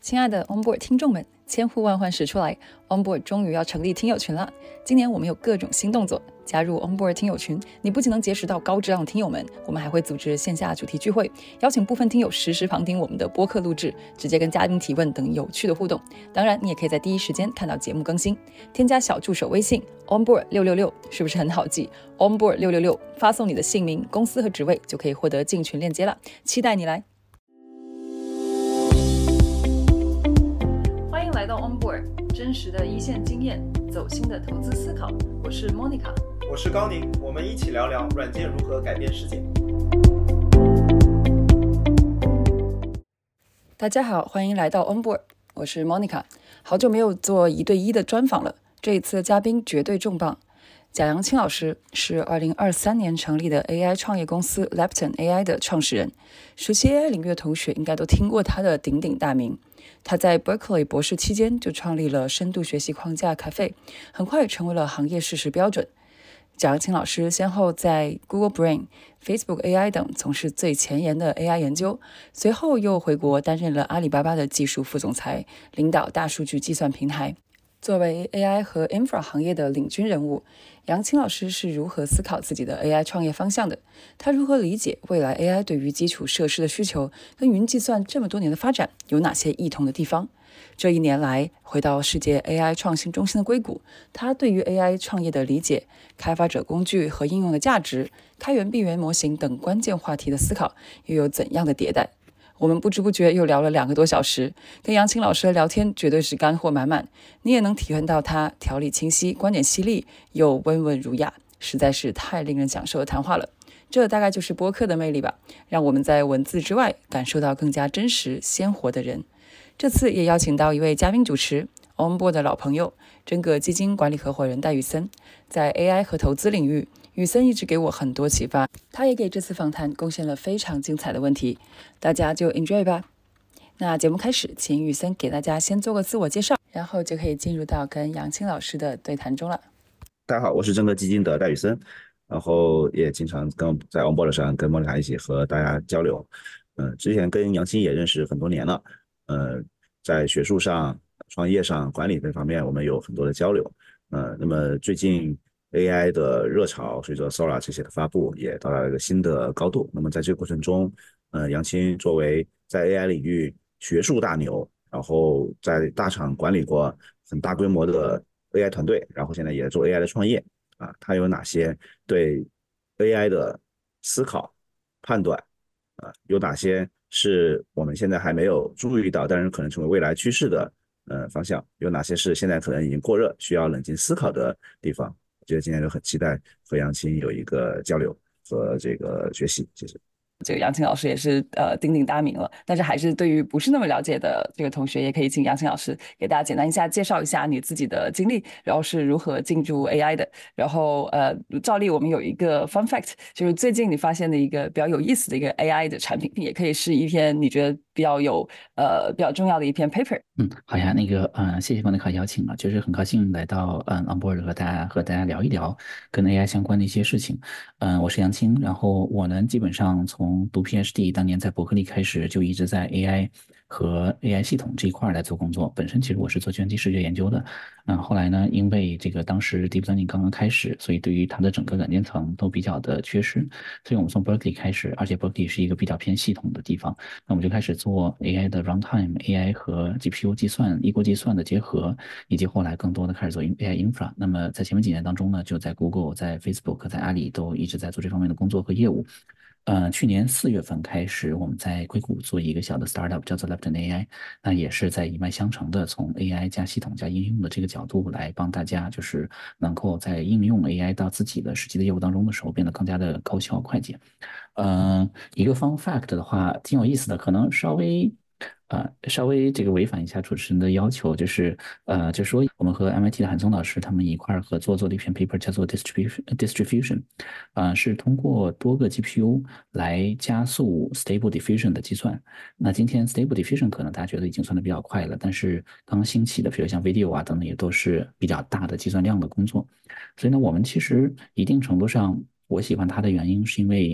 亲爱的 Onboard 听众们，千呼万唤始出来 ，Onboard 终于要成立听友群了。今年我们有各种新动作，加入 Onboard 听友群，你不仅能结识到高质量的听友们，我们还会组织线下主题聚会，邀请部分听友实时旁听我们的播客录制，直接跟嘉宾提问等有趣的互动。当然，你也可以在第一时间看到节目更新。添加小助手微信 Onboard 666，是不是很好记 ？Onboard 666，发送你的姓名、公司和职位，就可以获得进群链接了。期待你来！欢迎来到 Onboard， 真实的一线经验，走心的投资思考。我是 Monica， 我是高宁，我们一起聊聊软件如何改变世界。 大家好，欢迎来到 Onboard， 我是 Monica。好久没有做1对1的专访了，这一次的嘉宾绝对重磅。贾扬青老师是2023年成立的 AI 创业公司 Lepton AI 的创始人，熟悉 AI 领域的同学应该都听过他的鼎鼎大名。他在 Berkeley 博士期间就创立了深度学习框架 Cafe， 很快成为了行业事实标准。贾扬青老师先后在 Google Brain、Facebook AI 等从事最前沿的 AI 研究，随后又回国担任了阿里巴巴的技术副总裁，领导大数据计算平台。作为 AI 和 Infra 行业的领军人物，杨青老师是如何思考自己的 AI 创业方向的？他如何理解未来 AI 对于基础设施的需求，跟云计算这么多年的发展有哪些异同的地方？这1年来，回到世界 AI 创新中心的硅谷，他对于 AI 创业的理解、开发者工具和应用的价值、开源闭源模型等关键话题的思考，又有怎样的迭代？我们不知不觉又聊了2个多小时，跟杨青老师的聊天绝对是干货满满，你也能体会到他条理清晰、观点犀利又温文儒雅，实在是太令人享受的谈话了。这大概就是播客的魅力吧，让我们在文字之外感受到更加真实鲜活的人。这次也邀请到一位嘉宾主持 Onboard 的老朋友，真格基金管理合伙人戴宇森。在 AI 和投资领域，宇森一直给我很多启发，他也给这次访谈贡献了非常精彩的问题，大家就 enjoy 吧。那节目开始，请宇森给大家先做个自我介绍，然后就可以进入到跟杨青老师的对谈中了。 大家好，我是真格基金的戴宇森，然后也经常在 Onboard 上跟莫妮卡一起和大家交流。之前跟杨青也认识很多年了，在学术上、创业上、管理这方面，我们有很多的交流。那么最近 AI 的热潮，随着 Sora 这些的发布，也到达了一个新的高度。那么在这个过程中，杨青作为在 AI 领域学术大牛，然后在大厂管理过很大规模的 AI 团队，然后现在也做 AI 的创业他有哪些对 AI 的思考、判断有哪些是我们现在还没有注意到，但是可能成为未来趋势的方向？有哪些是现在可能已经过热，需要冷静思考的地方？我觉得今天就很期待和杨青有一个交流和这个学习，谢谢。 这个杨青老师也是鼎鼎大名了，但是还是对于不是那么了解的这个同学，也可以请杨青老师给大家简单介绍一下你自己的经历，然后是如何进入 AI 的。然后照例我们有一个 fun fact， 就是最近你发现的一个比较有意思的一个 AI 的产品，也可以是一篇你觉得比较重要的一篇 paper。 好呀，谢谢莫妮卡邀请了，就是很高兴来到Onboard 和大家聊一聊跟 AI 相关的一些事情。我是杨青，然后我呢基本上从读 PhD 当年在伯克利开始就一直在 AI 和 AI 系统这一块来做工作。本身其实我是做计算机视觉研究的，后来呢因为这个当时 Deep Learning 刚刚开始，所以对于它的整个软件层都比较的缺失，所以我们从 Berkeley 开始，而且 Berkeley 是一个比较偏系统的地方，那我们就开始做 AI 的 runtime、AI 和 GPU 计算、异构计算的结合，以及后来更多的开始做 AI infra。那么在前面几年当中呢，就在 Google、在 Facebook、在阿里都一直在做这方面的工作和业务。去年4月份开始，我们在硅谷做一个小的 startup， 叫做 Lepton AI， 那也是在一脉相承的，从 AI 加系统加应用的这个角度来帮大家，就是能够在应用 AI 到自己的实际的业务当中的时候，变得更加的高效快捷。一个 fun fact 的话，挺有意思的，可能稍微这个违反一下主持人的要求，就是说我们和 MIT 的韩松老师他们一块合作了一篇 paper， 叫做 distribution， 是通过多个 GPU 来加速 stable diffusion 的计算。那今天 stable diffusion 可能大家觉得已经算得比较快了，但是刚刚兴起的，比如像 video 等等，也都是比较大的计算量的工作。所以呢，我们其实一定程度上，我喜欢它的原因是因为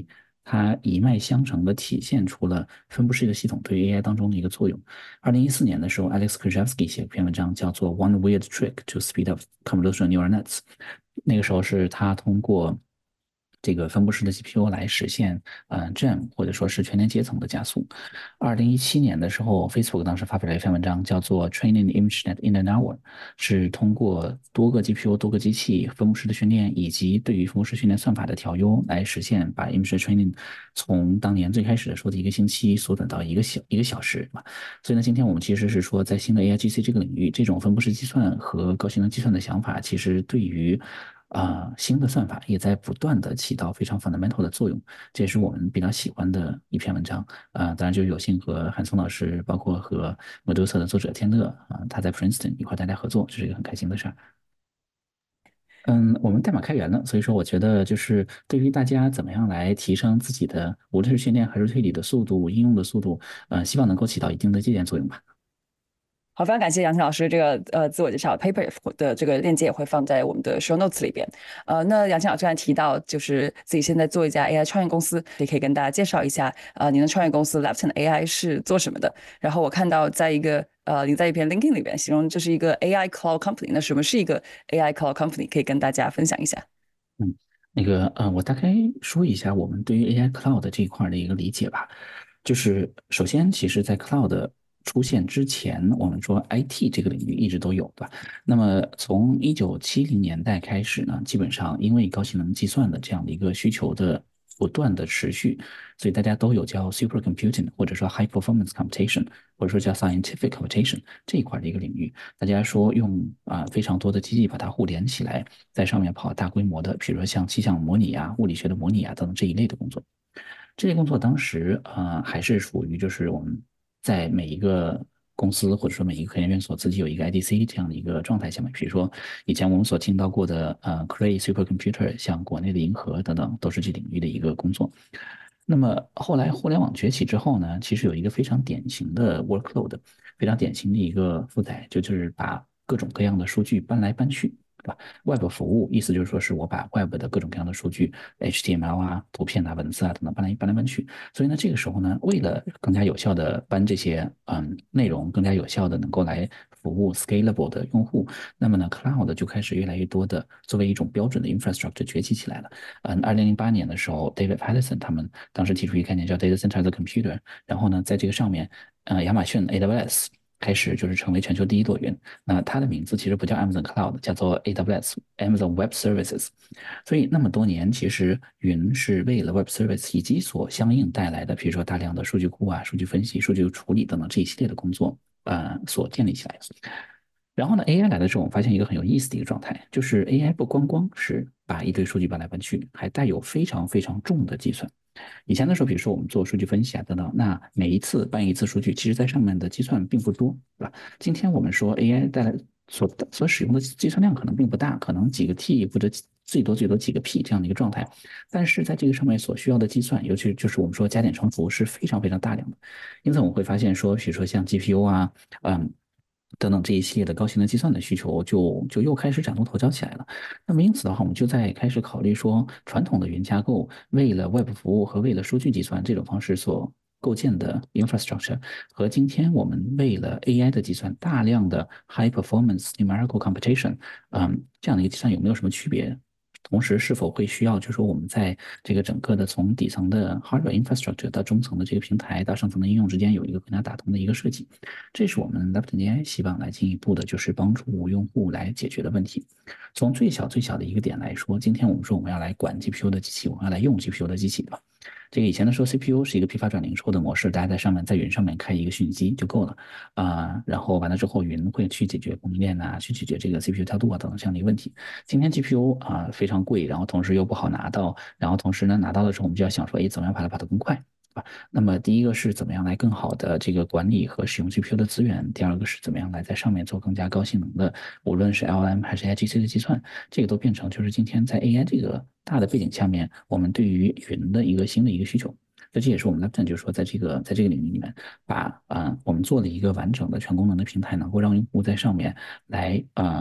它一脉相承的体现出了分布式的系统对于 AI 当中的一个作用。2014年的时候，Alex Krizhevsky 写了篇文章叫做《One Weird Trick to Speed Up Convolutional Neural Nets》，那个时候是他通过这个分布式的 GPU 来实现GEM 或者说是全年阶层的加速。2017年的时候，Facebook 当时发表了一篇文章，叫做《Training the ImageNet in an Hour》，是通过多个 GPU、多个机器分布式的训练，以及对于分布式训练算法的调优，来实现把 image training 从当年最开始说的1个星期缩短到一个小时。所以呢，今天我们其实是说，在新的 AIGC 这个领域，这种分布式计算和高性能计算的想法，其实对于新的算法也在不断的起到非常 fundamental 的作用，这也是我们比较喜欢的一篇文章。当然就有幸和韩松老师，包括和 Medusa 的作者天乐他在 Princeton 一块大家合作，这是一个很开心的事儿。我们代码开源了，所以说我觉得就是对于大家怎么样来提升自己的无论是训练还是推理的速度、应用的速度，希望能够起到一定的借鉴作用吧。 好，非常感谢杨琴老师这个自我介绍 paper 的这个链接也会放在我们的 show notes 里边。那杨琴老师刚才提到，就是自己现在做一家 AI 创业公司，也可以跟大家介绍一下您的创业公司 Lepton AI 是做什么的。然后我看到在一个您在一篇 LinkedIn 里边形容这是一个 AI cloud company，那什么是一个 AI cloud company？可以跟大家分享一下。 我大概说一下我们对于 AI Cloud 这一块的一个理解吧。就是首先，其实，在 Cloud 出现之前，我们说 IT 这个领域一直都有，对吧？那么从1970年代开始呢，基本上因为高性能计算的这样的一个需求的不断的持续，所以大家都有叫 supercomputing 或者说 high performance computation，或者说叫 scientific computation 这一块的一个领域。大家说用非常多的机器把它互联起来，在上面跑大规模的，比如说像气象模拟啊、物理学的模拟啊等等这一类的工作。这些工作当时还是属于就是我们在每一个公司或者说每一个科研院所自己有一个 IDC 这样的一个状态下面，比如说以前我们所听到过的Cray Supercomputer，像国内的银河等等，都是这领域的一个工作。那么后来互联网崛起之后呢，其实有一个非常典型的 workload，非常典型的一个负载，就是把各种各样的数据搬来搬去。对吧 ？Web 服务意思就是说，是我把 Web 的各种各样的数据，HTML 啊、图片啊、文字啊等等搬来搬去。所以呢，这个时候呢，为了更加有效的搬这些内容，更加有效的能够来服务 scalable 的用户，那么呢，Cloud 就开始越来越多的作为一种标准的 infrastructure 崛起起来了。2008年的时候，David Paterson 他们当时提出一个概念叫 Data Center as a Computer，然后呢，在这个上面，亚马逊 AWS。开始就是成为全球第一多云。那它的名字其实不叫 Amazon Cloud，叫做 AWS Amazon Web Services。所以那么多年，其实云是为了 Web Service 以及所相应带来的，比如说大量的数据库啊、数据分析、数据处理等等这一系列的工作，所建立起来的。然后呢，AI 来的时候，我们发现一个很有意思的一个状态，就是 AI 不光光是把一堆数据搬来搬去，还带有非常非常重的计算。以前的时候，比如说我们做数据分析啊等等，那每一次搬一次数据，其实在上面的计算并不多，对吧？今天我们说 AI 带来所使用的计算量可能并不大，可能几个 T 或者最多几个 P 这样的一个状态，但是在这个上面所需要的计算，尤其就是我们说加减乘除是非常非常大量的。因此我们会发现说，比如说像 GPU 啊，等等这一系列的高性能计算的需求就又开始崭露头角起来了。那么因此的话，我们就在开始考虑说，传统的云架构为了 Web 服务和为了数据计算这种方式所构建的 infrastructure，和今天我们为了 AI 的计算大量的 high performance numerical computation，这样的一个计算有没有什么区别？同时，是否会需要，就是说我们在这个整个的从底层的 hardware infrastructure 到中层的这个平台到上层的应用之间有一个更加打通的一个设计，这是我们 Lepton AI 希望来进一步的，就是帮助用户来解决的问题。从最小的一个点来说，今天我们说我们要来管 GPU 的机器，我们要来用 GPU 的机器，对吧？这个以前的时候 CPU 是一个批发转零售的模式，大家在上面在云上面开一个虚拟机就够了然后完了之后云会去解决供应链去解决这个 CPU 调度等等这样的一个问题。今天 GPU 非常贵，然后同时又不好拿到，然后同时呢拿到的时候我们就要想说，怎么样把它跑得更快？那么第一个是怎么样来更好的这个管理和使用 GPU 的资源，第二个是怎么样来在上面做更加高性能的，无论是 LM 还是 IGC 的计算，这个都变成就是今天在 AI 这个大的背景下面，我们对于云的一个新的一个需求。这也是我们 Lepton 就是说在这个领域里面，把我们做了一个完整的全功能的平台，能够让用户在上面来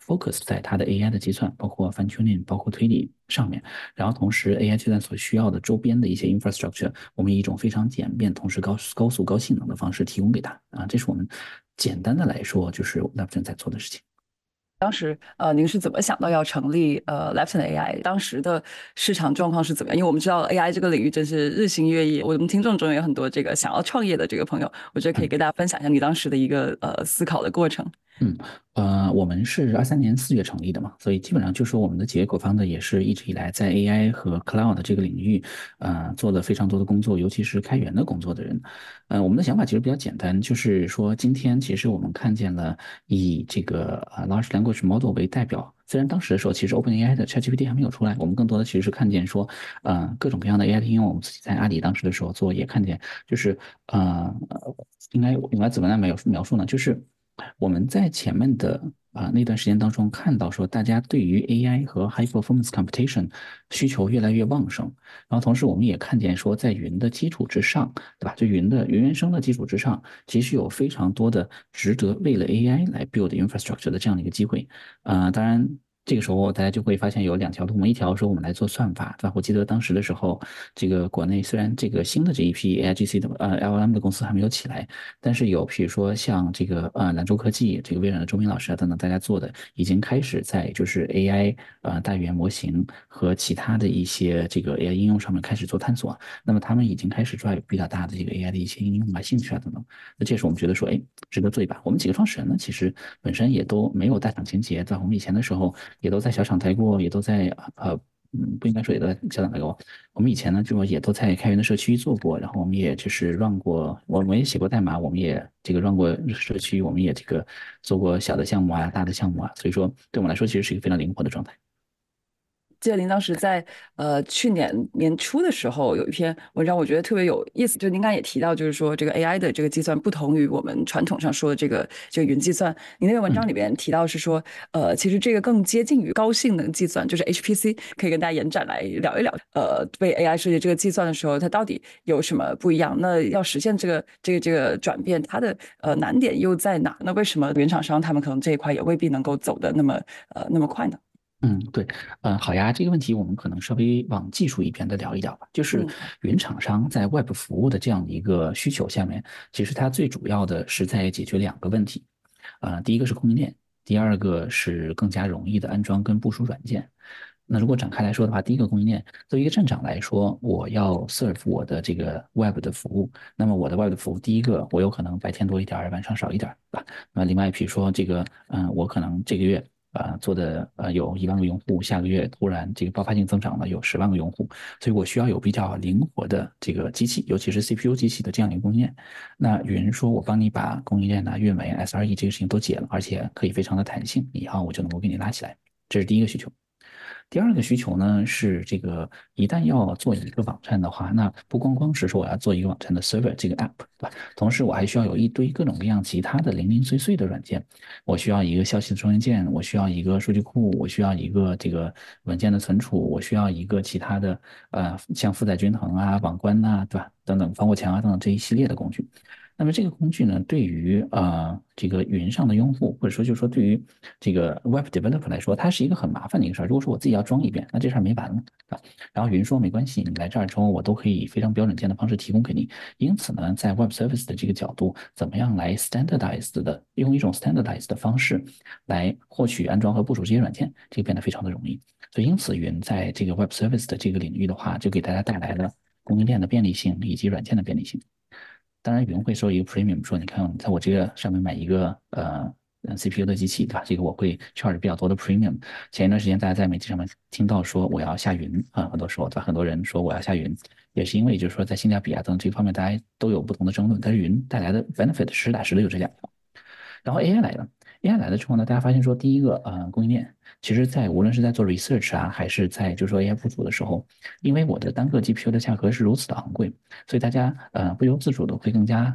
focus 在它的 AI 的计算，包括 fine tuning，包括推理上面。然后同时 AI 计算所需要的周边的一些 infrastructure，我们以一种非常简便、同时高速、高性能的方式提供给它啊。这是我们简单的来说，就是 Lepton 在做的事情。 当时您是怎么想到要成立Lepton AI？当时的市场状况是怎么样？因为我们知道 AI 这个领域真是日新月异，我们听众中有很多这个想要创业的这个朋友，我觉得可以给大家分享一下你当时的一个思考的过程。 嗯，我们是23年4月成立的嘛，所以基本上就是我们的几位co-founder也是一直以来在 AI 和 Cloud 这个领域，做了非常多的工作，尤其是开源的工作的人。我们的想法其实比较简单，就是说今天其实我们看见了以这个Large Language Model 为代表，虽然当时的时候其实 OpenAI 的 ChatGPT 还没有出来，我们更多的其实是看见说，各种各样的 AI 的应用，我们自己在阿里当时的时候做，也看见就是应该用来怎么来描述呢？就是我们在前面的那段时间当中看到说，大家对于 AI 和 High Performance Computation 需求越来越旺盛，然后同时我们也看见说，在云的基础之上，对吧？就云原生的基础之上，其实有非常多的值得为了 AI 来 build infrastructure 的这样的一个机会。当然。这个时候，大家就会发现有两条路嘛，一条是我们来做算法，对吧？我记得当时的时候，这个国内虽然这个新的这一批 AIGC 的LLM 的公司还没有起来，但是有比如说像这个兰州科技、这个微软的周明老师啊等等，大家做的已经开始在就是 AI 大语言模型和其他的一些这个 AI 应用上面开始做探索。那么他们已经开始drive比较大的这个 AI 的一些应用啊、兴趣啊等等。那这是我们觉得说，哎，值得做一把。我们几个创始人呢，其实本身也都没有大厂情节，在我们以前的时候也都在小厂待过，也都在不应该说也都在小厂待过。我们以前呢，就也都在开源的社区做过，然后我们也就是 run 过，我们也写过代码，我们也这个 run 过社区，我们也这个做过小的项目啊、大的项目啊，所以说对我们来说其实是一个非常灵活的状态。 记得您当时在去年年初的时候有一篇文章，我觉得特别有意思。就您刚才也提到，就是说这个 AI 的这个计算不同于我们传统上说的这个云计算。你那篇文章里边提到是说，其实这个更接近于高性能计算，就是 HPC，可以跟大家延展来聊一聊。为 AI 设计这个计算的时候，它到底有什么不一样？那要实现这个转变，它的难点又在哪？那为什么原厂商他们可能这一块也未必能够走得那么快呢？ 对，好呀，这个问题我们可能稍微往技术一边的聊一聊吧。就是云厂商在 Web 服务的这样的一个需求下面，其实它最主要的是在解决两个问题，第一个是供应链，第二个是更加容易的安装跟部署软件。那如果展开来说的话，第一个供应链，作为一个站长来说，我要 serve 我的这个 Web 的服务。那么我的 Web 的服务，第一个我有可能白天多一点儿，晚上少一点儿，对吧？那另外，比如说这个，我可能这个月做的有1万个用户，下个月突然这个爆发性增长了有10万个用户，所以我需要有比较灵活的这个机器，尤其是 CPU 机器的这样一个供应链。那云说我帮你把供应链呢、运维、SRE 这个事情都解了，而且可以非常的弹性，以后我就能够给你拉起来，这是第一个需求。第二个需求呢是这个，一旦要做一个网站的话，那不光是说我要做一个网站的 server 这个 app，对吧？同时我还需要有一堆各种各样其他的零零碎碎的软件，我需要一个消息的中间件，我需要一个数据库，我需要一个这个文件的存储，我需要一个其他的像负载均衡啊、网关呐、对吧？等等防火墙啊等等这一系列的工具。那么这个工具呢，对于这个云上的用户，或者说就是说对于这个 Web Developer 来说，它是一个很麻烦的一个事儿。如果说我自己要装一遍，那这事儿没完了，对吧？然后云说没关系，你来这儿之后，我都可以非常标准件的方式提供给你。因此呢，在 Web Service 的这个角度，怎么样来 standardized 的用一种 standardized 的方式来获取、安装和部署这些软件，这个变得非常的容易。所以因此，云在这个 Web Service 的这个领域的话，就给大家带来了供应链的便利性以及软件的便利性。当然，云会收一个 premium，说你看，在我这个上面买一个CPU 的机器，对吧？这个我会 charge 比较多的 premium。前一段时间大家在媒体上面听到说我要下云很多时候，对吧？很多人说我要下云，也是因为就是说在性价比啊等这方面大家都有不同的争论，但是云带来的 benefit 实打实的有这两条。然后 AI 来了，AI 来了之后呢，大家发现说，第一个供应链，其实在无论是在做 research 啊，还是在就是说 AI 部署的时候，因为我的单个 GPU 的价格是如此的昂贵，所以大家不由自主的会更加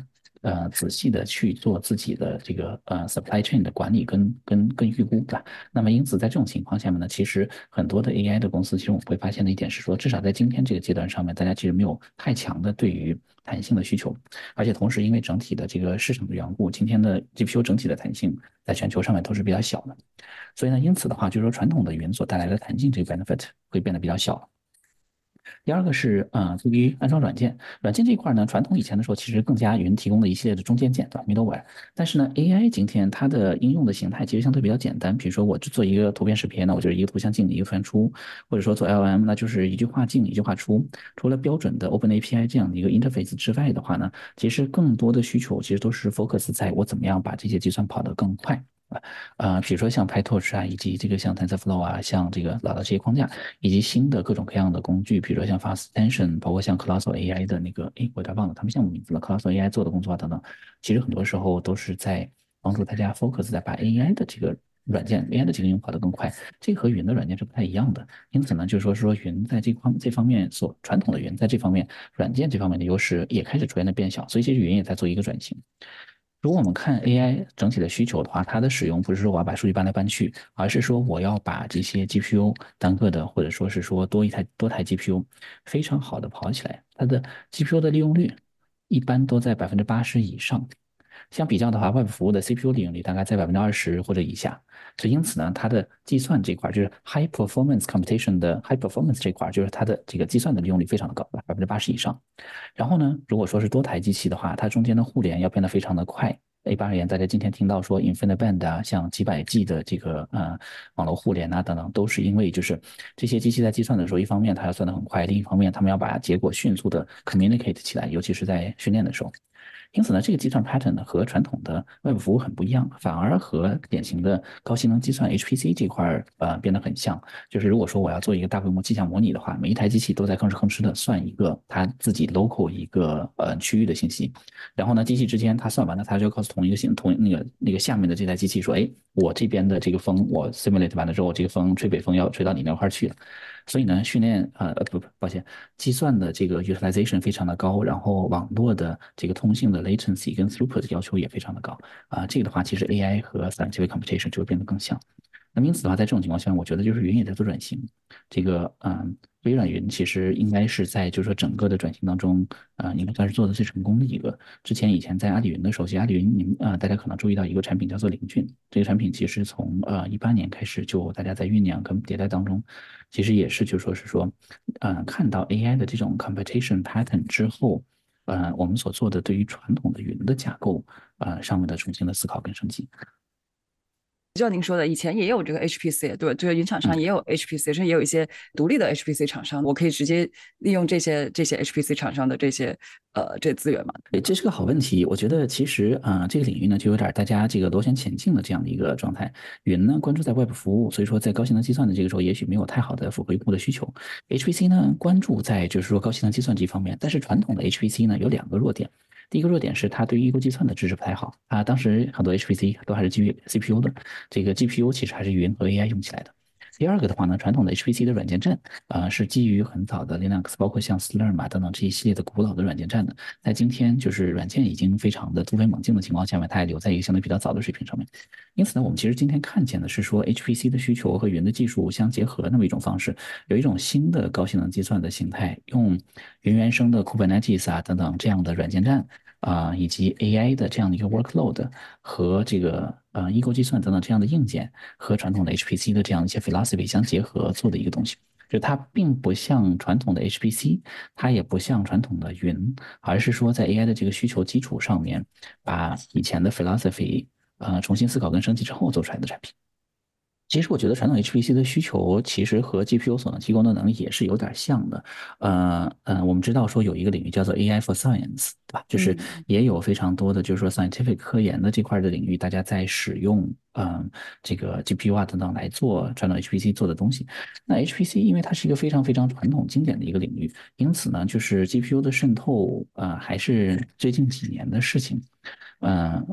仔细的去做自己的这个supply chain 的管理跟预估，对吧？那么因此在这种情况下面呢，其实很多的 AI 的公司，其实我们会发现的一点是说，至少在今天这个阶段上面，大家其实没有太强的对于弹性的需求，而且同时因为整体的这个市场的缘故，今天的 GPU 整体的弹性在全球上面都是比较小的，所以呢，因此的话，就是说传统的云所带来的弹性这个 benefit 会变得比较小。第二个是对于安装软件，软件这一块呢，传统以前的时候其实更加云提供了一系列的中间件，对吧？middleware。但是呢，AI 今天它的应用的形态其实相对比较简单，比如说我做一个图片识别，那我就是一个图像进一个图像出，或者说做 LM，那就是一句话进一句话出。除了标准的 OpenAPI 这样的一个 interface 之外的话呢，其实更多的需求其实都是 focus 在我怎么样把这些计算跑得更快。比如说像 PyTorch 啊，以及这个像 TensorFlow 啊，像这个老的这些框架，以及新的各种各样的工具，比如说像 Fast Extension，包括像 Colossal AI 的那个，我有点忘了他们项目名字了，Colossal AI 做的工作啊等等，其实很多时候都是在帮助大家 focus 在把 AI 的这个软件 AI 的这个应用跑得更快，这个和云的软件是不太一样的。因此呢，就是说云在这方面传统的云在这方面软件这方面的优势也开始逐渐的变小，所以其实云也在做一个转型。如果我们看 AI 整体的需求的话，它的使用不是说我要把数据搬来搬去，而是说我要把这些 GPU 单个的，或者说是说多台 GPU 非常好的跑起来，它的 GPU 的利用率一般都在80%以上。相比较的话，外部服务的 CPU 利用率大概在20%或者以下，所以因此呢，它的计算这块就是 high performance computation 的 high performance 这块，就是它的这个计算的利用率非常的高，80%以上。然后呢，如果说是多台机器的话，它中间的互联要变得非常的快。一般而言，大家今天听到说 InfiniBand 啊，像几百 G 的这个网络互联啊等等，都是因为就是这些机器在计算的时候，一方面它要算得很快，另一方面他们要把结果迅速的 communicate 起来，尤其是在训练的时候。因此呢，这个计算 pattern 呢和传统的外部服务很不一样，反而和典型的高性能计算 HPC 这块变得很像。就是如果说我要做一个大规模气象模拟的话，每一台机器都在吭哧吭哧的算一个它自己 local 一个区域的信息，然后呢，机器之间它算完了，它就告诉那个下面的这台机器说，哎，我这边的这个风我 simulate 完了之后，这个风吹北风要吹到你那块去了。所以呢，训练不，抱歉，计算的这个 utilization 非常的高，然后网络的这个通信的 latency 跟 throughput 的要求也非常的高这个的话，其实 AI 和 scientific computation 就会变得更像。那么因此的话，在这种情况下，我觉得就是云也在做转型。这个微软云其实应该是在就是说整个的转型当中应该算是做的最成功的一个。以前在阿里云的时候，其实阿里云大家可能注意到一个产品叫做领俊，这个产品其实从18年开始就大家在酝酿跟迭代当中，其实也是就说是说看到 AI 的这种 computation pattern 之后。我们所做的对于传统的云的架构上面的重新的思考跟升级。 就像您说的，以前也有这个 HPC， 对，这个云厂商也有 HPC，甚至也有一些独立的 HPC 厂商，我可以直接利用这些 HPC 厂商的这些资源嘛？ 对，这是个好问题。我觉得其实这个领域呢，就有点大家这个螺旋前进的这样的一个状态。云呢关注在外部服务，所以说在高性能计算的这个时候，也许没有太好的符合用户的需求。HPC 呢关注在就是说高性能计算这方面，但是传统的 HPC 呢有2个弱点。第一个弱点是它对于异构计算的支持不太好当时很多 HPC 都还是基于 CPU 的，这个 GPU 其实还是云和 AI 用起来的。第二个的话呢，传统的 HPC 的软件站是基于很早的 Linux， 包括像 Slurm 等等这一系列的古老的软件站的，在今天就是软件已经非常的突飞猛进的情况下面，它还留在一个相对比较早的水平上面。因此呢，我们其实今天看见的是说 HPC 的需求和云的技术相结合那么一种方式，有一种新的高性能计算的形态，用云原生的 Kubernetes 等等这样的软件站以及 AI 的这样的一个 workload 和这个异构计算等等这样的硬件和传统的 HPC 的这样一些 philosophy 相结合做的一个东西。就它并不像传统的 HPC， 它也不像传统的云，而是说在 AI 的这个需求基础上面，把以前的 philosophy 重新思考跟升级之后做出来的产品。其实我觉得传统 HPC 的需求其实和 GPU 所能提供的能力也是有点像的。我们知道说有一个领域叫做 AI for Science， 对吧？就是也有非常多的就是说 scientific 科研的这块的领域，大家在使用这个 GPU 等等来做传统 HPC 做的东西。那 HPC 因为它是一个非常非常传统经典的一个领域，因此呢，就是 GPU 的渗透还是最近几年的事情。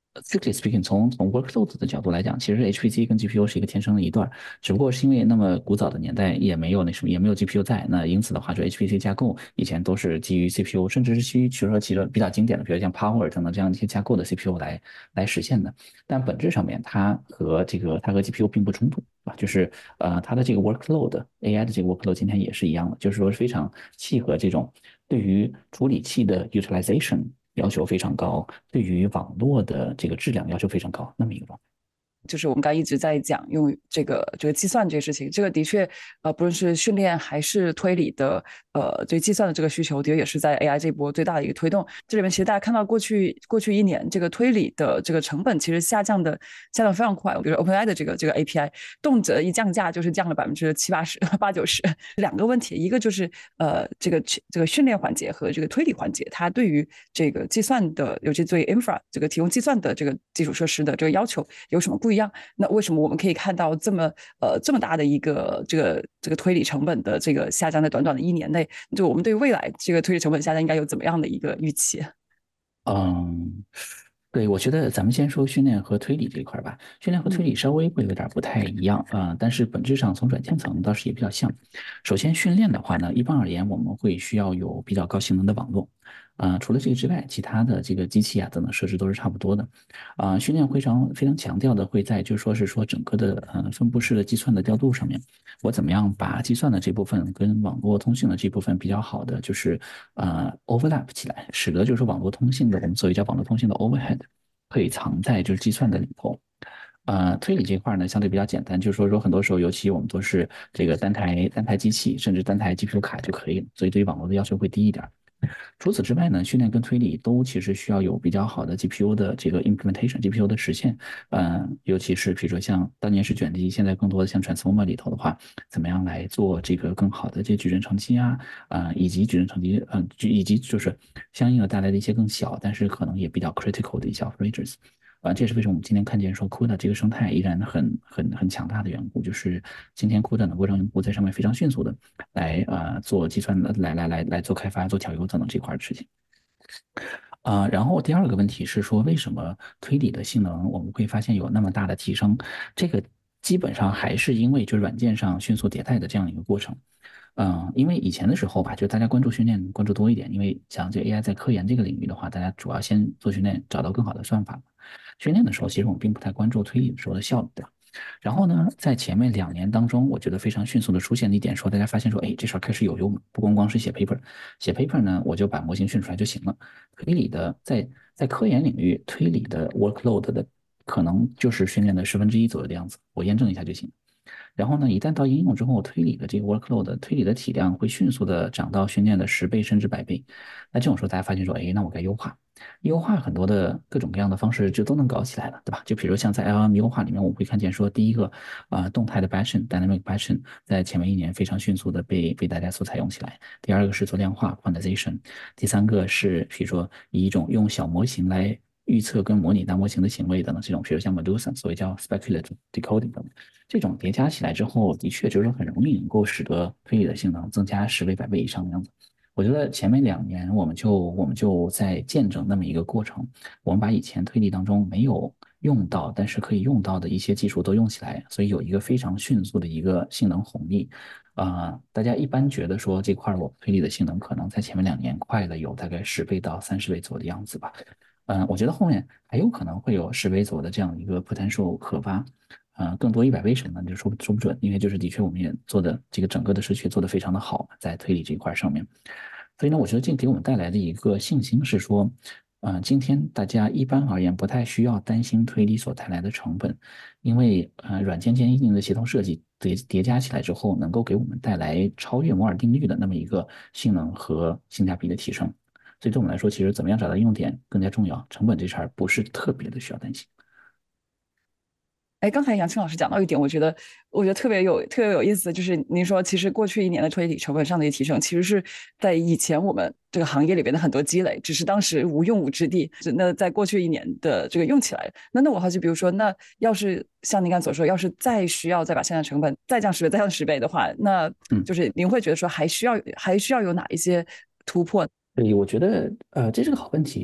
strictly speaking，从 workload 的角度来讲，其实 HPC 跟 GPU 是一个天生的一对儿，只不过是因为那么古早的年代也没有那什么，也没有 GPU 在，那因此的话，就 HPC 架构以前都是基于 CPU，甚至是基于其实比较经典的，比如像 Power 等等这样一些架构的 CPU 来实现的。但本质上面，它和 GPU 并不冲突啊，就是它的这个 workload AI 的这个 workload 今天也是一样的，就是说是非常契合这种对于处理器的 utilization。要求非常高，对于网络的这个质量要求非常高，那么一个状态。 就是我们刚才一直在讲用这个计算这个事情，这个的确不论是训练还是推理的对计算的这个需求，的确也是在 AI 这一波最大的一个推动。这里面其实大家看到过去一年这个推理的这个成本其实下降非常快。比如说 OpenAI 的这个 API 动辄一降价就是降了70%、80%、80%-90%。两个问题，一个就是这个训练环节和这个推理环节，它对于这个计算的，尤其对 infra 这个提供计算的这个基础设施的这个要求有什么不一样？那为什么我们可以看到这么大的一个这个推理成本的这个下降，在短短的1年内，就我们对未来这个推理成本下降应该有怎么样的一个预期？ 嗯，对，我觉得咱们先说训练和推理这一块吧。训练和推理稍微会有点不太一样啊，但是本质上从软件层倒是也比较像。首先训练的话呢，一般而言我们会需要有比较高性能的网络。除了这个之外，其他的这个机器啊等等设置都是差不多的。训练非常强调的会在就是说整个的分布式的计算的调度上面，我怎么样把计算的这部分跟网络通信的这部分比较好的就是overlap 起来，使得就是网络通信的我们所谓叫网络通信的 overhead 可以藏在就是计算的里头。推理这块呢，相对比较简单，就是说很多时候，尤其我们都是这个单台机器，甚至单台 GPU 卡就可以了，所以对于网络的要求会低一点。除此之外呢，训练跟推理都其实需要有比较好的 GPU 的这个 implementation，GPU 的实现。尤其是比如说像当年是卷积，现在更多的像 transformer 里头的话，怎么样来做这个更好的这矩阵乘积啊，以及矩阵乘积，以及就是相应的带来的一些更小，但是可能也比较 critical 的一些 operators。这也是为什么我们今天看见说 CUDA 这个生态依然很强大的缘故，就是今天 CUDA 能够让用户在上面非常迅速的来做计算的，来做开发、做调优等等这块的事情。然后第二个问题是说，为什么推理的性能我们会发现有那么大的提升？这个基本上还是因为就软件上迅速迭代的这样一个过程。因为以前的时候吧，就大家关注训练关注多一点，因为像这 AI 在科研这个领域的话，大家主要先做训练，找到更好的算法。训练的时候，其实我们并不太关注推理的时候的效率的。然后呢，在前面2年当中，我觉得非常迅速的出现的一点说，大家发现说，哎，这事儿开始有用了，不光是写 paper，写 paper 呢，我就把模型训出来就行了。推理的在科研领域，推理的 workload 的可能就是训练的1/10左右的样子，我验证一下就行。然后呢，一旦到应用之后，推理的这个 workload，推理的体量会迅速的涨到训练的10倍甚至100倍。那这种时候，大家发现说，哎，那我该优化。优化很多的各种各样的方式就都能搞起来了，对吧？就比如像在 LLM 优化里面，我们会看见说，第一个动态的 batching dynamic batching 在前面1年非常迅速的被大家所采用起来。第二个是做量化 quantization，第三个是比如说以一种用小模型来预测跟模拟大模型的行为等等这种，比如像 Medusa，所谓叫 speculative decoding 等等，这种叠加起来之后，的确就是说很容易能够使得推理的性能增加10倍、100倍以上的样子。我觉得前面2年我们就在见证那么一个过程，我们把以前推理当中没有用到，但是可以用到的一些技术都用起来，所以有一个非常迅速的一个性能红利。大家一般觉得说这块我推理的性能可能在前面2年快了有大概10倍到30倍左右的样子吧。我觉得后面还有可能会有10倍左右的这样一个 potential 可发。更多100倍什么的就说不准，因为就是的确我们也做的这个整个的社区做得非常的好，在推理这一块上面。所以呢，我觉得这给我们带来的一个信心是说，今天大家一般而言不太需要担心推理所带来的成本，因为软件坚硬的协同设计叠加起来之后，能够给我们带来超越摩尔定律的那么一个性能和性价比的提升。所以对我们来说，其实怎么样找到应用点更加重要，成本这事儿不是特别的需要担心。 哎，刚才杨青老师讲到一点，我觉得特别有意思，就是您说，其实过去1年的推理成本上的一个提升，其实是在以前我们这个行业里边的很多积累，只是当时无用武之地。那在过去1年的这个用起来，那我好奇，比如说，那要是像您刚才所说，要是再需要再把现在成本再降10倍、再降10倍的话，那就是您会觉得说还需要有哪一些突破？ 对，我觉得这是个好问题。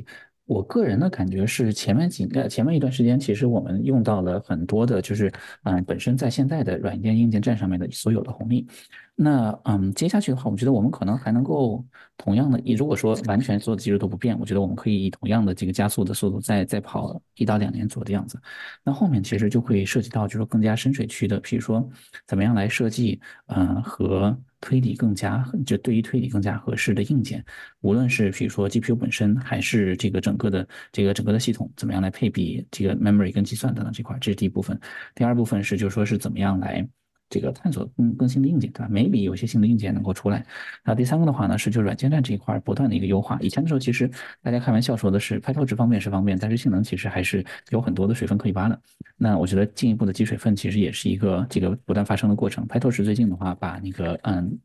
我个人的感觉是前面一段时间，其实我们用到了很多的，就是本身在现在的软件硬件站上面的所有的红利。那接下去的话，我觉得我们可能还能够同样的，如果说完全所有的技术都不变，我觉得我们可以以同样的这个加速的速度再跑1到2年左右的样子。那后面其实就会涉及到就是说更加深水区的，比如说怎么样来设计和推理更加就对于推理更加合适的硬件。无论是比如说 GPU 本身，还是这个整个的系统，怎么样来配比这个 memory 跟计算等等这块，这是第一部分。第二部分是就说是怎么样来这个探索更新的硬件，对吧？maybe 有些新的硬件能够出来。那第三个的话呢，是就软件站这一块不断的一个优化。以前的时候，其实大家开玩笑说的是PyTorch方便是方便，但是性能其实还是有很多的水分可以挖的。那我觉得进一步的积水分其实也是一个这个不断发生的过程。PyTorch 最近的话，把那个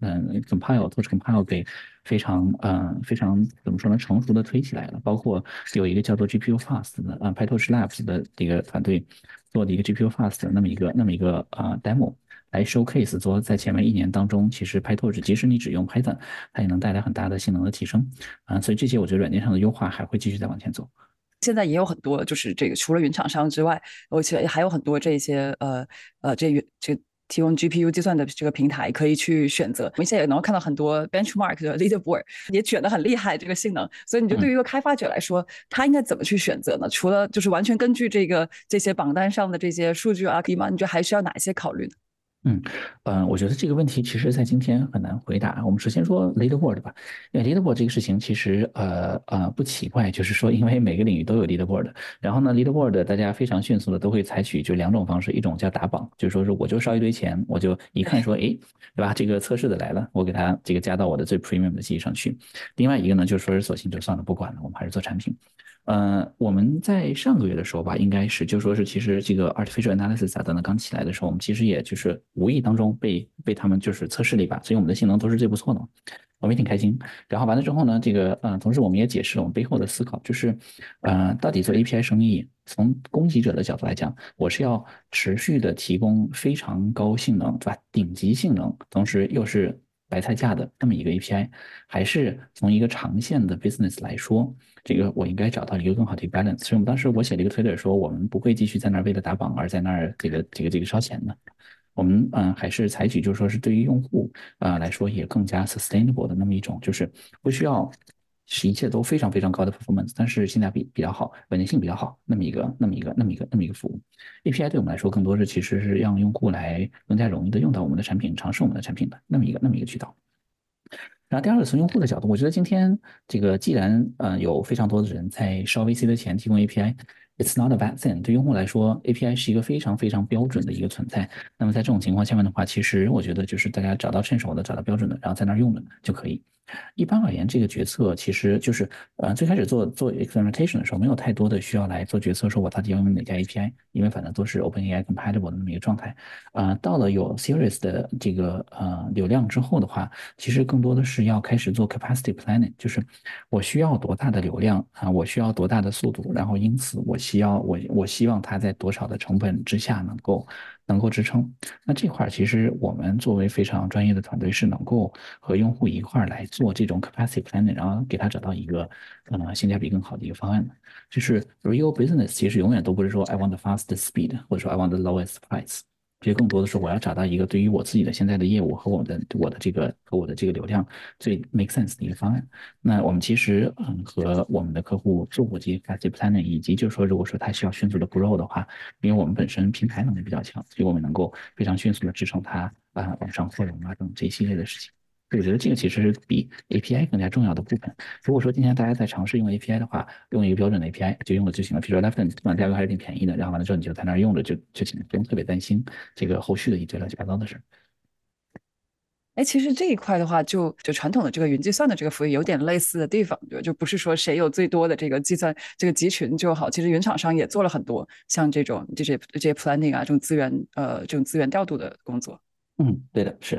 Torch Compile 给非常怎么说呢，成熟的推起来了。包括有一个叫做 GPU Fast 的PyTorch Labs 的这个团队做的一个 GPU Fast 的那么一个demo。来 showcase 说，在前面1年当中，其实 PyTorch 即使你只用 Python，它也能带来很大的性能的提升所以这些我觉得软件上的优化还会继续再往前走。 现在也有很多，就是这个除了云厂商之外，而且还有很多这些这提供 GPU 计算的这个平台可以去选择。我们现在也能够看到很多 benchmark 的 leaderboard 也选的很厉害这个性能，所以你就对于一个开发者来说，他应该怎么去选择呢？除了就是完全根据这些榜单上的这些数据啊，可以吗？你觉得还需要哪些考虑呢？ 我觉得这个问题其实在今天很难回答。我们首先说 leaderboard 吧，因为 leaderboard 这个事情其实不奇怪，就是说因为每个领域都有 leaderboard，然后呢 leaderboard 大家非常迅速的都会采取就2种方式，一种叫打榜，就是说是我就烧一堆钱，我就一看说对吧，这个测试的来了，我给它这个加到我的最 premium 的机器上去。另外一个呢，就是说是索性就算了，不管了，我们还是做产品。我们在上个月的时候吧，应该是就说是其实这个 artificial analysis 等等刚起来的时候，我们其实也就是无意当中被他们就是测试了一把，所以我们的性能都是最不错的，我们也挺开心。然后完了之后呢，这个同时我们也解释了我们背后的思考，就是到底做 API 生意，从供给者的角度来讲，我是要持续的提供非常高性能，对吧？顶级性能，同时又是白菜价的那么一个 API，还是从一个长线的 business 来说，这个我应该找到一个更好的 balance。所以我们当时我写了一个 Twitter 说，我们不会继续在那儿为了打榜而在那儿这个烧钱的。我们还是采取就是说是对于用户来说也更加 sustainable 的那么一种，就是不需要是一切都非常非常高的 performance，但是性价比比较好，稳定性比较好，那么一个服务。API 对我们来说更多是其实是让用户来更加容易的用到我们的产品，尝试我们的产品的那么一个渠道。然后第二个从用户的角度，我觉得今天这个既然有非常多的人在烧 VC 的钱提供 API，it's not a bad thing。对用户来说，API 是一个非常非常标准的一个存在。那么在这种情况下面的话，其实我觉得就是大家找到趁手的、找到标准的，然后在那儿用的就可以。一般而言，这个决策其实就是最开始做 experimentation 的时候，没有太多的需要来做决策，说我到底要用哪家 API，因为反正都是 OpenAI compatible 的那么一个状态。到了有 serious 的这个流量之后的话，其实更多的是要开始做 capacity planning，就是我需要多大的流量我需要多大的速度，然后因此我希望它在多少的成本之下能够支撑。那这块其实我们作为非常专业的团队是能够和用户一块来做这种 capacity planning，然后给他找到一个性价比更好的一个方案的。就是 real business 其实永远都不是说 I want the fastest speed， 或者说 I want the lowest price。其实更多的是我要找到一个对于我自己的现在的业务和我的这个流量最 make sense 的一个方案。那我们其实和我们的客户做过这些 capacity planning，以及就是说如果说他需要迅速的 grow 的话，因为我们本身平台能力比较强，所以我们能够非常迅速的支撑它往上扩容等这一系列的事情。我觉得这个其实是比 API 更加重要的部分。如果说今天大家在尝试用 API 的话，用一个标准的 API 就用了就行了。比如说 Lefton，价格还是挺便宜的，然后完了之后你就在那儿用着就行了，不用特别担心这个后续的一堆乱七八糟的事。 哎，其实这一块的话就传统的这个云计算的这个服务有点类似的地方，对吧？就不是说谁有最多的这个计算这个集群就好。其实云厂商也做了很多像这些 planning 啊这种资源调度的工作。 对的，是。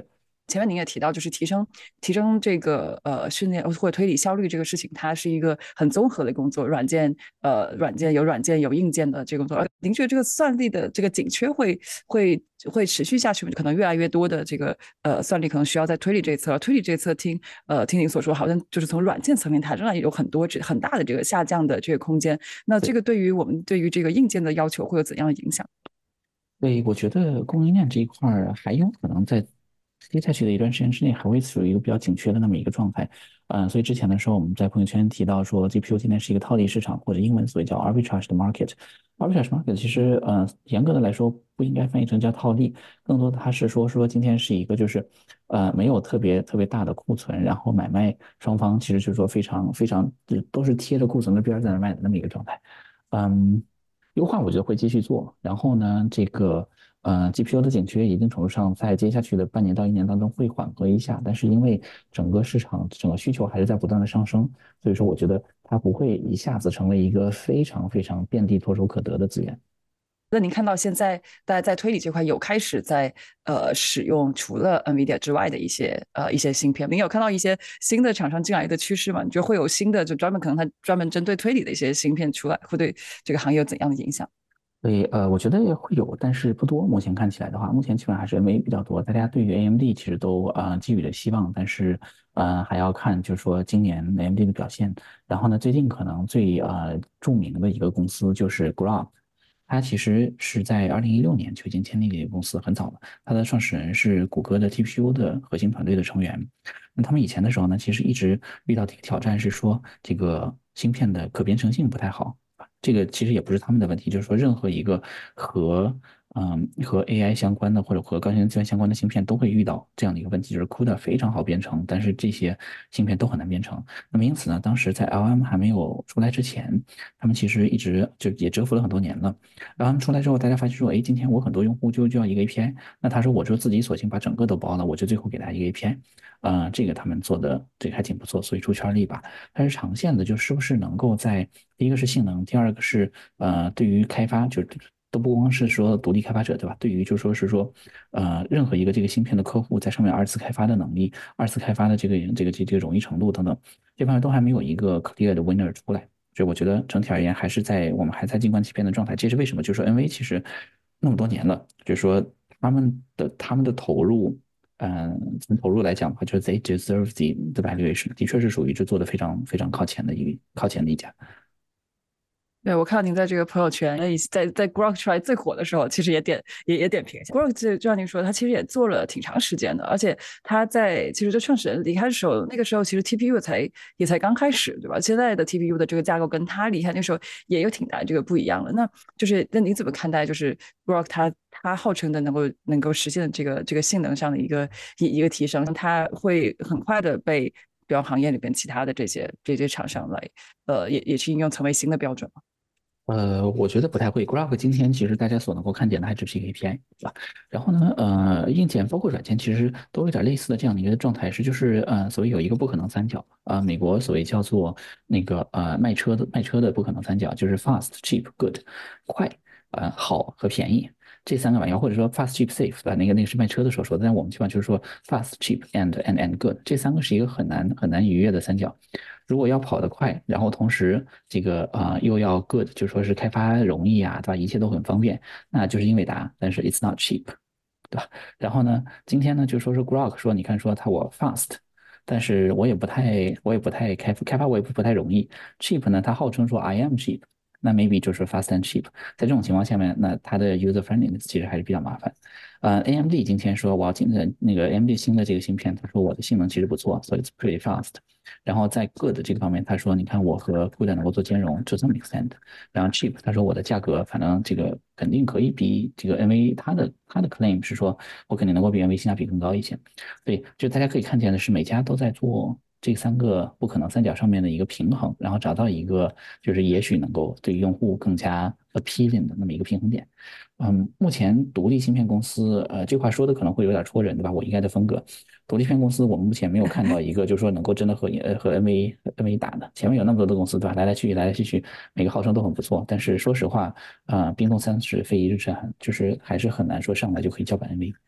前面您也提到，就是提升这个训练或者推理效率这个事情，它是一个很综合的工作，软件有硬件的这个工作。您觉得这个算力的这个紧缺会持续下去吗？可能越来越多的这个算力可能需要在推理这一侧，而推理这一侧听您所说，好像就是从软件层面，它仍然有很大的这个下降的这个空间。那这个对于我们对于这个硬件的要求会有怎样的影响？ 对，我觉得供应链这一块儿还有可能在接下去的一段时间之内还会处于一个比较紧缺的那么一个状态。所以之前的时候我们在朋友圈提到说，GPU 今天是一个套利市场，或者英文所谓叫 arbitrage 的 market。arbitrage market 其实严格的来说不应该翻译成叫套利，更多的它是说今天是一个就是没有特别特别大的库存，然后买卖双方其实就是说非常非常都是贴着库存的边儿在那卖的那么一个状态。嗯，优化我觉得会继续做，然后呢，这个GPU 的紧缺一定程度上在接下去的半年到一年当中会缓和一下，但是因为整个市场整个需求还是在不断的上升，所以说我觉得它不会一下子成为一个非常非常遍地唾手可得的资源。 那您看到现在大家在推理这块有开始在使用除了 NVIDIA 之外的一些芯片，您有看到一些新的厂商进来的趋势吗？你觉得会有新的就可能它专门针对推理的一些芯片出来，会对这个行业有怎样的影响？ 所以我觉得也会有，但是不多。目前看起来的话，目前基本上还是 NVIDIA 比较多。大家对于 AMD 其实都寄予了希望，但是还要看就是说今年 AMD 的表现。然后呢，最近可能最著名的一个公司就是 Groq，它其实是在2016年就已经建立了一个公司，很早了。它的创始人是谷歌的 TPU 的核心团队的成员。那他们以前的时候呢，其实一直遇到的一个挑战是说这个芯片的可编程性不太好。这个其实也不是他们的问题，就是说任何一个和和 AI 相关的或者和高性能计算相关的芯片都会遇到这样的一个问题，就是 CUDA 非常好编程，但是这些芯片都很难编程。那么因此呢，当时在 LM 还没有出来之前，他们其实一直就也蛰伏了很多年了。LM 出来之后，大家发现说，哎，今天我很多用户就要一个 API，那他说我就自己索性把整个都包了，我就最后给他一个 API。这个他们做的这个还挺不错，所以出圈力吧。但是长线的，就是不是能够在第一个是性能，第二个是对于开发，就都不光是说独立开发者，对吧？对于就说是说任何一个这个芯片的客户在上面二次开发的能力、二次开发的这个容易程度等等，这方面都还没有一个 clear 的 winner 出来。所以我觉得整体而言，我们还在静观其变的状态。这是为什么？就是说 NV 其实那么多年了，就是说他们的投入。从投入来讲的话，就是 they deserve the valuation，的确是属于就做的非常非常靠前的一家。 对，我看到您在这个朋友圈，在 Grok 出来最火的时候，其实也点评一下。Grok 就像您说，他其实也做了挺长时间的，而且他其实创始人离开的时候，那个时候其实 TPU 也才刚开始，对吧？现在的 TPU 的这个架构跟他离开那时候也有挺大这个不一样的。那您怎么看待就是 Grok 它号称的能够实现的这个性能上的一个提升，它会很快的被比方行业里边其他的这些厂商来也去应用成为新的标准吗？ 我觉得不太会。Grok 今天其实大家所能够看见的还只是一个 API，对吧？然后呢，硬件包括软件其实都有点类似的这样的一个状态，就是所谓有一个不可能三角美国所谓叫做那个卖车的不可能三角，就是 fast、cheap、good，快好和便宜。这三个玩意儿，或者说 fast, cheap, safe，那个是卖车的时候说的，但我们基本上就是说 fast, cheap and good，这三个是一个很难逾越的三角。如果要跑得快，然后同时这个又要 good，就说是开发容易啊，对吧？一切都很方便，那就是英伟达，但是 it's not cheap，对吧？然后呢，今天呢就说是 Grok 说，你看说我 fast，但是我也不太开发我也不太容易。cheap 呢，它号称说 I am cheap，那 maybe 就是 fast and cheap。在这种情况下面，那它的 user friendliness 其实还是比较麻烦。AMD 今天说我要进的那个 AMD 新的这个芯片，他说我的性能其实不错，所以 it's pretty fast。然后在 good 这个方面，他说你看我和 good 能够做兼容，to some extent。然后 cheap，他说我的价格反正这个肯定可以比这个 NV 它的 claim 是说我肯定能够比 NV 性价比更高一些。所以就大家可以看见的是，每家都在做这三个不可能三角上面的一个平衡，然后找到一个就是也许能够对用户更加 appealing 的那么一个平衡点。目前独立芯片公司，这话说的可能会有点戳人，对吧？我应该的风格，独立芯片公司我们目前没有看到一个就是说能够真的和 NV 打的。前面有那么多的公司，对吧？来来去去，来来去去，每个号称都很不错，但是说实话，冰冻三尺非一日之寒，就是还是很难说上来就可以叫板 NV。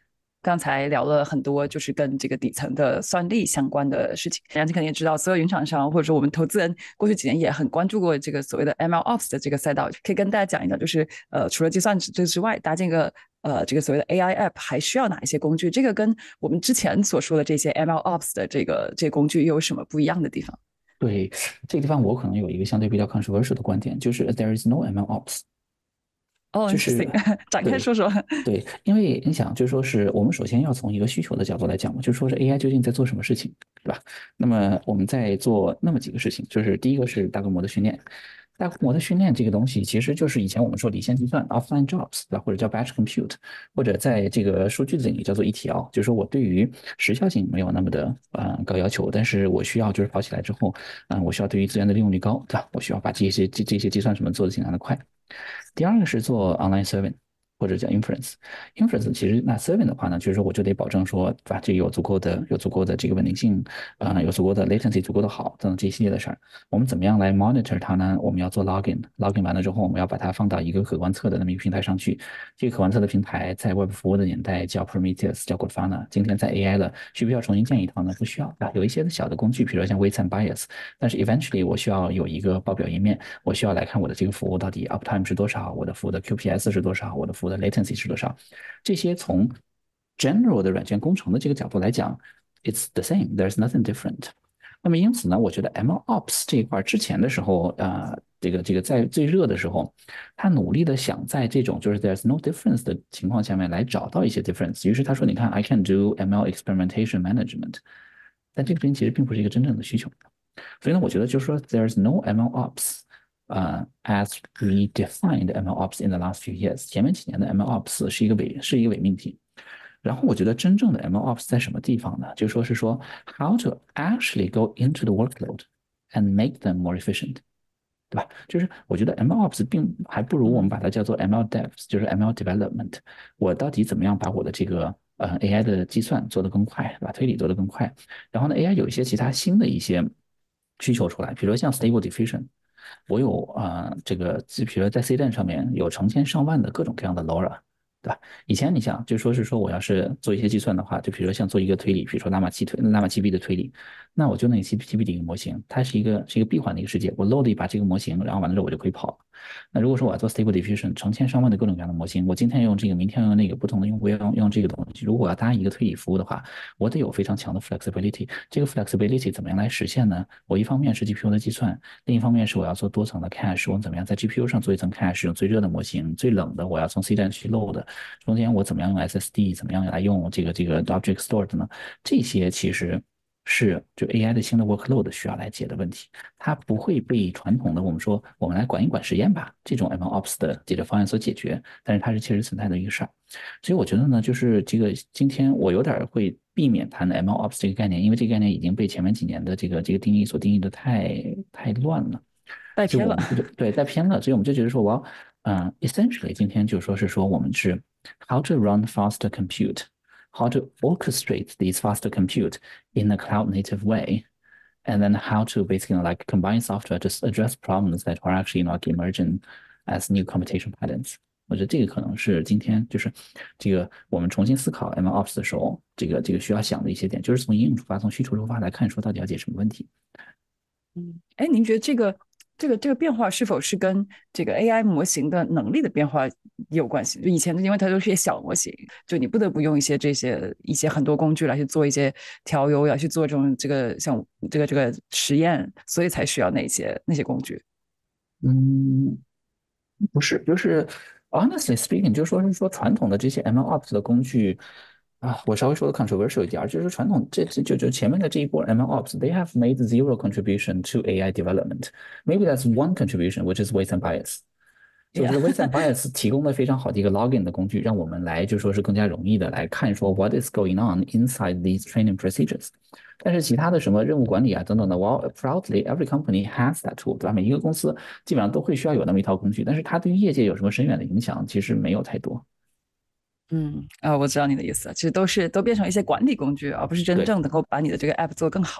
刚才聊了很多，就是跟这个底层的算力相关的事情。杨静肯定也知道，所有云厂商或者说我们投资人过去几年也很关注过这个所谓的 MLOps 的这个赛道，可以跟大家讲一讲，就是除了计算这之外，搭建一个这个所谓的 AI App 还需要哪一些工具？这个跟我们之前所说的这些 MLOps 的这个工具又有什么不一样的地方？ 对，这个地方我可能有一个相对比较 controversial 的观点，就是 there is no MLOps。 哦就是 ，interesting，展开对说说。 对，因为你想，就说是我们首先要从一个需求的角度来讲嘛，就说是 AI 究竟在做什么事情，对吧？那么我们在做那么几个事情，就是第一个是大规模的训练。大规模的训练这个东西，其实就是以前我们说离线计算 （offline jobs） 对吧，或者叫 batch compute，或者在这个数据的领域叫做 ETL，就是说我对于时效性没有那么的高要求，但是我需要就是跑起来之后，我需要对于资源的利用率高，对吧？我需要把这些计算什么做的尽量的快。第二个是做 online serving，或者叫 inference。inference 其实那 serving 的话呢，就是说我就得保证说，对吧？这有足够的这个稳定性，有足够的 latency，足够的好等等这一系列的事儿。我们怎么样来 monitor 它呢？我们要做 login 完了之后，我们要把它放到一个可观测的那么一个平台上去。这个可观测的平台在 Web 服务的年代叫 Prometheus，叫 Grafana。今天在 AI 了，需不需要重新建一套呢？不需要啊，有一些的小的工具，比如说像 weights and bias，但是 eventually 我需要有一个报表页面，我需要来看我的这个服务到底 uptime 是多少，我的服务的 QPS 是多少，我的服务的 latency 是多少。这些从 general 的软件工程的这个角度来讲，it's the same，there's nothing different。那么因此呢，我觉得 MLOps 这一块之前的时候，这个在最热的时候，他努力的想在这种就是 there's no difference 的情况下面来找到一些 difference。于是他说，你看 I can do ML experimentation management，但这个边其实并不是一个真正的需求。所以呢，我觉得就是说 there's no MLOps。as we defined MLOps in the last few years， 前面几年的 MLOps 是一个伪命题。然后我觉得真正的 MLOps 在什么地方呢？就说是说 how to actually go into the workload and make them more efficient，对吧？就是我觉得 MLOps 并还不如我们把它叫做 ML Devs，就是 ML development。我到底怎么样把我的这个AI 的计算做得更快，把推理做得更快？然后呢，AI 有一些其他新的一些需求出来，比如像 Stable Diffusion。我有这个，比如说在 C 站上面有成千上万的各种各样的 LoRa，对吧？以前你想就说是说我要是做一些计算的话，就比如说像做一个推理，比如说拉玛7B 的推理，那我就那个7B 的一个模型，它是一个闭环的一个世界，我 load 一把这个模型，然后完了之后我就可以跑。那如果说我要做 Stable Diffusion，成千上万的各种各样的模型，我今天用这个，明天用那个，不同的用户用这个东西，如果我要搭一个推理服务的话，我得有非常强的 flexibility。这个 flexibility 怎么样来实现呢？我一方面是 GPU 的计算，另一方面是我要做多层的 cache， 我怎么样在 GPU 上做一层 cache， 用最热的模型，最冷的我要从 C 站去 load， 中间我怎么样用 SSD， 怎么样来用这个 object store 的呢？这些其实是就 AI 的新的 workload 需要来解的问题，它不会被传统的我们说我们来管一管实验吧这种 MLOps 的解决方案所解决，但是它是切实存在的一个事儿。所以我觉得呢，就是这个今天我有点会避免谈 MLOps 这个概念，因为这个概念已经被前面几年的这个定义所定义的太乱了， 带偏了。 对，带偏了，所以我们就觉得说我要essentially 今天就说是说我们是 how to run faster compute。How to orchestrate these faster compute in a cloud native way, and then how to basically like combine software to address problems that are actually not emerging as new computation patterns。我觉得这个可能是今天就是这个我们重新思考 MLOps 的时候，这个需要想的一些点，就是从应用出发，从需求出发来看，说到底要解什么问题。 哎，您觉得这个变化是否是跟这个 AI 模型的能力的变化也有关系？就以前因为它都是一些小模型，就你不得不用一些很多工具来去做一些调优，要去做像这个实验，所以才需要那些工具。 嗯，不是，就是 honestly speaking，就说是说传统的这些 MLOps 的工具我稍微说的 controversial 一点，就是传统就前面的这一波 MLOps，they have made zero contribution to AI development. Maybe that's one contribution, which is weights and bias。就是 weights and bias 提供了非常好的一个 login 的工具，让我们来就说是更加容易的来看说 what is going on inside these training procedures。但是其他的什么任务管理等等的 well proudly every company has that tool， 对吧？每一个公司基本上都会需要有那么一套工具，但是它对于业界有什么深远的影响，其实没有太多。 我知道你的意思，其实都变成一些管理工具，而不是真对正能够把你的这个 app 做得更好。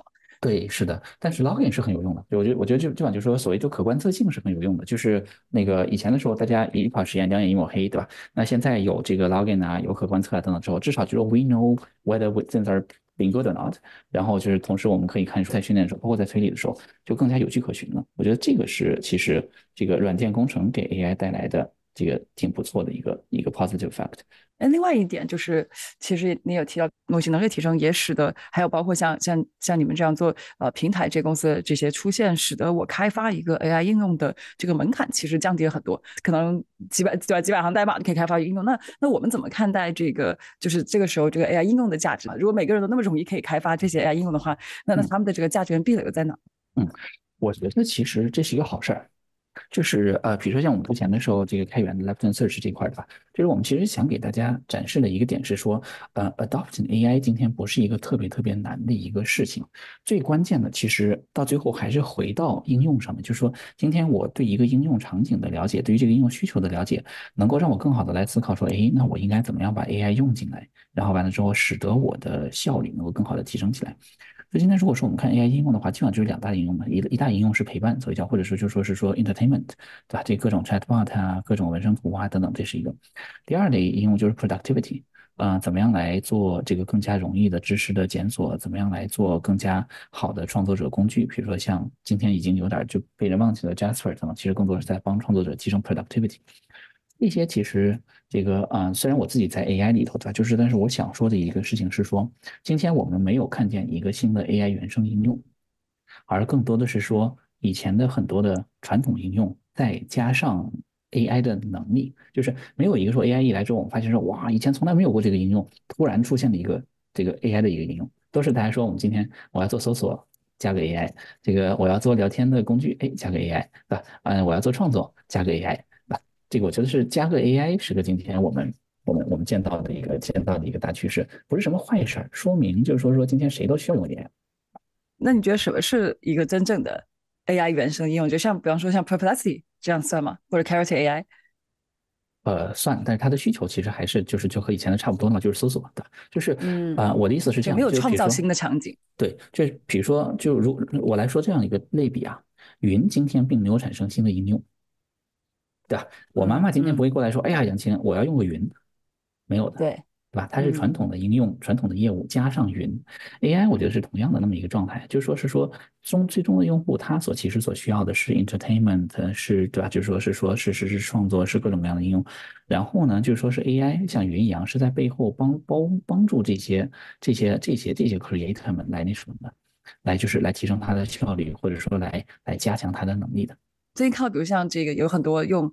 对，是的，但是 login 是很有用的。我觉得这款就是说，所谓就可观测性是很有用的。就是那个以前的时候，大家一款实验两眼一抹黑，对吧？那现在有这个 login 啊，有可观测啊等等之后，至少就是 we know whether things are being good or not。然后就是同时我们可以看出，在训练的时候，包括在推理的时候，就更加有据可循了。我觉得这个是其实这个软件工程给 AI 带来的这个挺不错的一个 positive fact。 另外一点就是，其实你有提到模型能力提升，也使得还有包括像你们这样做平台这公司的这些出现，使得我开发一个 AI 应用的这个门槛其实降低了很多，可能几百行代码就可以开发一个应用。那我们怎么看待这个？就是这个时候这个 AI 应用的价值呢？如果每个人都那么容易可以开发这些 AI 应用的话，那他们的这个价值跟壁垒又在哪？ 嗯，我觉得其实这是一个好事儿。就是比如说像我们之前的时候，这个开源的 Left-hand Search 这块的吧，就是我们其实想给大家展示的一个点是说，adopting AI 今天不是一个特别特别难的一个事情，最关键的其实到最后还是回到应用上面，就是说今天我对一个应用场景的了解，对于这个应用需求的了解，能够让我更好的来思考说，哎，那我应该怎么样把 AI 用进来，然后完了之后，使得我的效率能够更好的提升起来。所以今天如果说我们看 AI 应用的话，基本上就是两大应用嘛，一大应用是陪伴，所以叫或者说就说是说 entertainment，对吧？这各种 chatbot 啊，各种文生图啊等等，这是一个。第二类应用就是 productivity，怎么样来做这个更加容易的知识的检索，怎么样来做更加好的创作者工具，比如说像今天已经有点就被人忘记了 Jasper 等等，其实更多是在帮创作者提升 productivity。这些其实这个虽然我自己在 AI 里头，对吧？就是，但是我想说的一个事情是说，今天我们没有看见一个新的 AI 原生应用，而更多的是说以前的很多的传统应用，再加上 AI 的能力，就是没有一个说 AI 一来之后，我们发现说哇，以前从来没有过这个应用，突然出现了一个这个 AI 的一个应用，都是大家说我们今天我要做搜索。加个 AI，这个我要做聊天的工具，哎，加个 AI，对吧？我要做创作，加个 AI，这个我觉得是加个 AI 是个今天我们见到的一个大趋势，不是什么坏事儿，说明就是说今天谁都需要用 AI。 那你觉得什么是一个真正的 AI 原生应用？就像比方说像 Perplexity 这样算吗？或者 Character AI？ 算，但是它的需求其实还是就和以前的差不多嘛，就是搜索的，就是嗯， 我的意思是这样的， 就没有就是比如说创造新的场景。 对，就是比如说我来说这样一个类比啊，云今天并没有产生新的应用，对吧？我妈妈今天不嗯嗯， 会过来说，哎呀，杨晴，我要用个云，没有的， 对， 对吧？它是传嗯。 统的应用、传统的业务加上云，AI 我觉得是同样的那么一个状态，就是说是说最终的用户他其实所需要的是 entertainment，是对吧？就是说是创作，是各种各样的应用，然后呢，就是说是 AI 像云一样是在背后帮助这些 creator 们来那什么的，来提升他的效率，或者说来加强他的能力的。 最近看到，比如像这个有很多用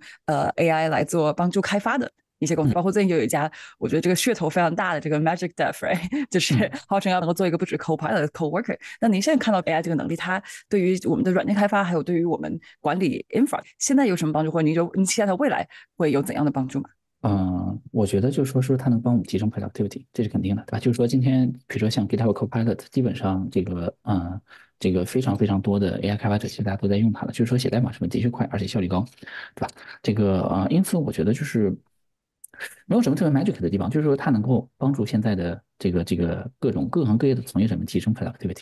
AI 来做帮助开发的一些公司， 嗯包括最近有一家，我觉得这个噱头非常大的这个 Magic Dev，right？就是嗯。 号称要能够做一个不止 co-pilot 的 co-worker。那您现在看到 AI 这个能力，它对于我们的软件开发，还有对于我们管理 infra，现在有什么帮助，或者您期待它未来会有怎样的帮助吗？ 我觉得就是说是它能帮我们提升 productivity，这是肯定的，对吧？就是说今天比如说像 GitHub Copilot，基本上这个非常非常多的 AI 开发者其实大家都在用它了，就是说写代码成本的确快，而且效率高，对吧？这个因此我觉得就是没有什么特别 magic 的地方，就是说它能够帮助现在的这个各行各业的从业者们提升 productivity。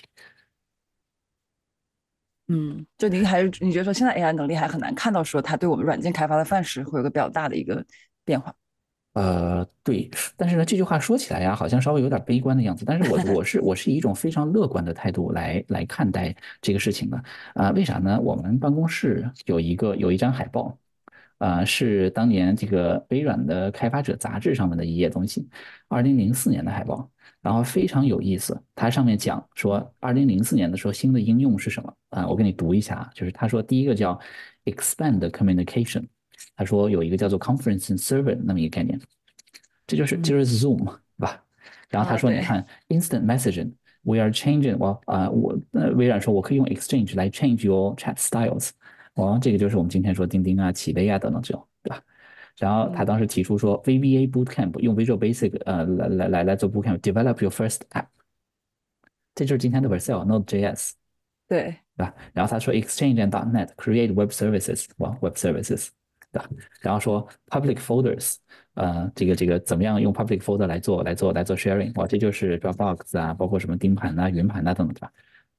嗯，就您还是你觉得说现在 AI 能力还很难看到说它对我们软件开发的范式会有个比较大的一个变化？ 对，但是呢，这句话说起来呀，好像稍微有点悲观的样子。但是我是以一种非常乐观的态度来看待这个事情的。为啥呢？我们办公室有一张海报，是当年这个微软的开发者杂志上面的一页东西，2004年的海报，然后非常有意思。它上面讲说，2004年的时候新的应用是什么？我给你读一下啊，就是他说第一个叫 expand communication。他说有一个叫做 conference server 那么一个概念，这就是 Zoom 对吧？然后他啊， 说，你对， 看 instant messaging，we are changing，微软说我可以用 Exchange 来 change your chat styles，这个就是我们今天说钉钉啊、企微啊等等这种，对吧？然后他嗯， 当时提出说 VBA Bootcamp 用 Visual Basic来做 Bootcamp，develop your first app，这就是今天的 Vercel Node.js。 对。 对吧？然后他说 Exchange and .NET create web services，web services，对吧？然后说 public folders，这个怎么样用 public folder 来做 sharing，这就是 Dropbox 啊，包括什么钉盘啊、云盘啊等等，对吧？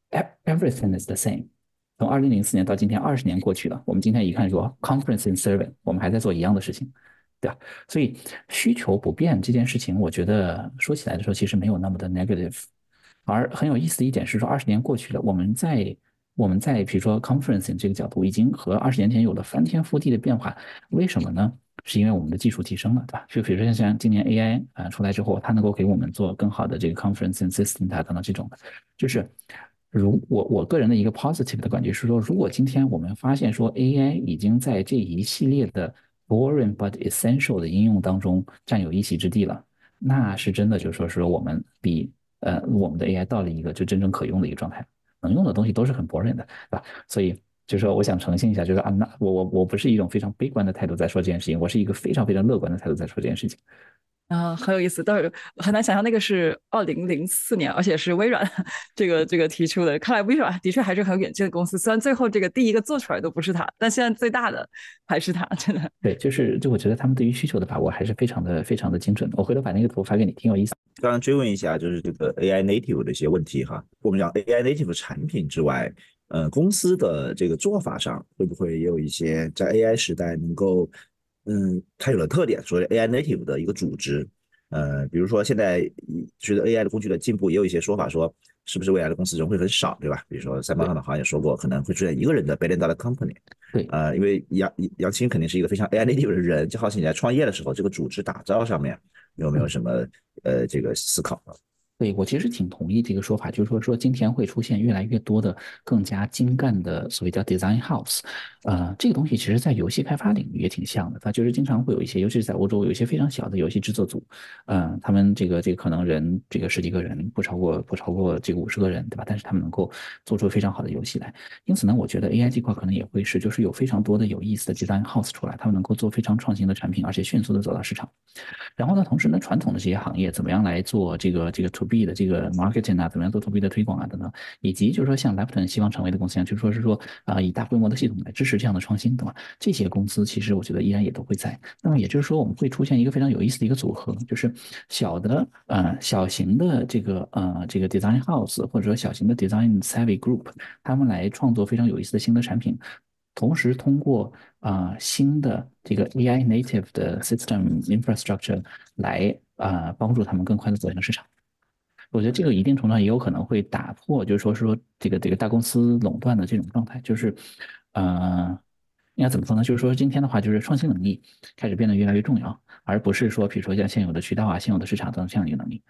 everything is the same。从2004年到今天20年过去了，我们今天一看说 conference and survey，我们还在做一样的事情，对吧？所以需求不变这件事情，我觉得说起来的时候其实没有那么的 negative。而很有意思的一点是说20年过去了，我们在比如说 conferencing 这个角度，已经和20年前有了翻天覆地的变化。为什么呢？是因为我们的技术提升了，对吧？就比如说像今年 AI 出来之后，它能够给我们做更好的这个 conferencing system 等等这种的，就是我个人的一个 positive 的感觉是说，如果今天我们发现说 AI 已经在这一系列的 boring but essential 的应用当中占有一席之地了，那是真的就是说是我们比我们的 AI 到了一个就真正可用的一个状态，能用的东西都是很 boring 的，对吧？所以就是说我想澄清一下，就是我不是一种非常悲观的态度在说这件事情，我是一个非常非常乐观的态度在说这件事情。 很有意思，但是很难想象那个是2004年，而且是微软这个提出的。看来微软的确还是很有远见的公司，虽然最后这个第一个做出来都不是它，但现在最大的还是它，真的。 对，就我觉得他们对于需求的把握还是非常的非常的精准的。我回头把那个图发给你，挺有意思。 刚刚追问一下，就是这个 AI native 的一些问题哈。我们讲 AI native 产品之外，公司的这个做法上会不会也有一些在 AI 时代能够，它有了特点，所谓 AI native 的一个组织，比如说现在随着 AI 的工具的进步，也有一些说法说，是不是未来的公司人会很少，对吧？比如说赛马上的好像也说过，可能会出现一个人的 billion dollar company。 对， 因为杨青肯定是一个非常 AI native 的人，就好像你在创业的时候，这个组织打造上面有没有什么这个思考呢？ 对，我其实挺同意这个说法，就是说今天会出现越来越多的更加精干的所谓叫 design house，这个东西其实在游戏开发领域也挺像的，它就是经常会有一些，尤其是在欧洲有一些非常小的游戏制作组，他们这个可能人这个十几个人，不超过这个50个人，对吧？但是他们能够做出非常好的游戏来，因此呢，我觉得 AI 这块可能也会是，就是有非常多的有意思的 design house 出来，他们能够做非常创新的产品，而且迅速的走到市场。然后呢，同时呢，传统的这些行业怎么样来做这个 to B 的这个 marketing 啊，怎么样做 to B 的推广啊等等，以及就是说像 Lepton 希望成为的公司一样，就是说是说以大规模的系统来支持这样的创新，对吧？这些公司其实我觉得依然也都会在。那么也就是说，我们会出现一个非常有意思的一个组合，就是小型的这个 design house 或者说小型的 design savvy group，他们来创作非常有意思的新的产品。同时通过新的这个 AI native 的 system infrastructure 来帮助他们更快的走向市场。我觉得这个一定程度上也有可能会打破，就是说这个大公司垄断的这种状态，就是应该怎么说呢？就是说今天的话，就是创新能力开始变得越来越重要，而不是说比如说像现有的渠道啊、现有的市场等这样的一个能力。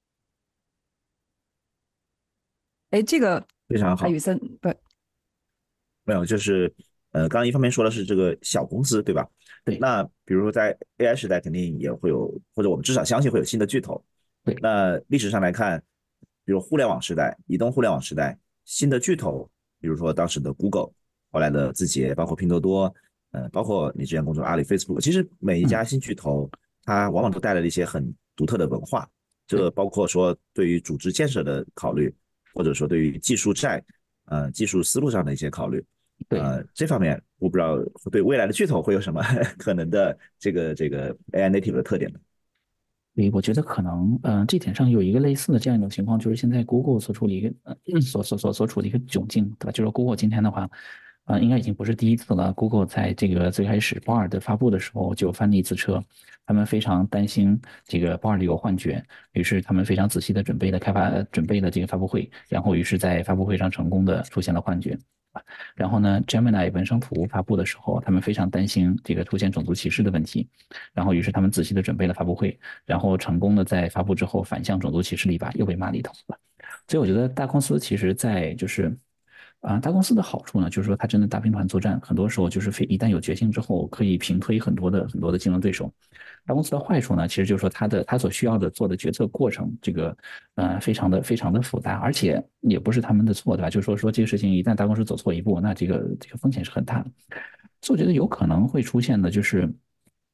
哎，这个非常好。 雨森不没有，就是刚刚一方面说的是这个小公司，对吧？ 对那比如说在 AI 时代，肯定也会有，或者我们至少相信会有新的巨头。 对， 那历史上来看，比如互联网时代、移动互联网时代，新的巨头，比如说当时的 Google，后来的字节，包括拼多多，包括你之前工作的阿里、Facebook，其实每一家新巨头，它往往都带来了一些很独特的文化，这包括说对于组织建设的考虑，或者说对于技术债、技术思路上的一些考虑。 对， 这方面我不知道对未来的巨头会有什么可能的这个 AI native 的特点呢？ 所以我觉得可能，这点上有一个类似的这样一种情况，就是现在 Google 所处的一个，所处的一个窘境，对吧？就是 Google 今天的话，应该已经不是第一次了。Google 在这个最开始 Bard 的发布的时候就翻了一次车，他们非常担心这个 Bard 有幻觉，于是他们非常仔细的准备了这个发布会，然后于是在发布会上成功的出现了幻觉。然后呢，Gemini 文生图发布的时候，他们非常担心这个出现种族歧视的问题，然后于是他们仔细的准备了发布会，然后成功的在发布之后反向种族歧视了一把，又被骂了一通了。所以我觉得大公司其实在就是大公司的好处呢，就是说它真的大兵团作战，很多时候就是一旦有决心之后，可以平推很多的竞争对手。大公司的坏处呢，其实就是说它所需要的做的决策过程，这个非常的复杂，而且也不是他们的错，对吧？就是说这个事情一旦大公司走错一步，那这个风险是很大的。所以我觉得有可能会出现的就是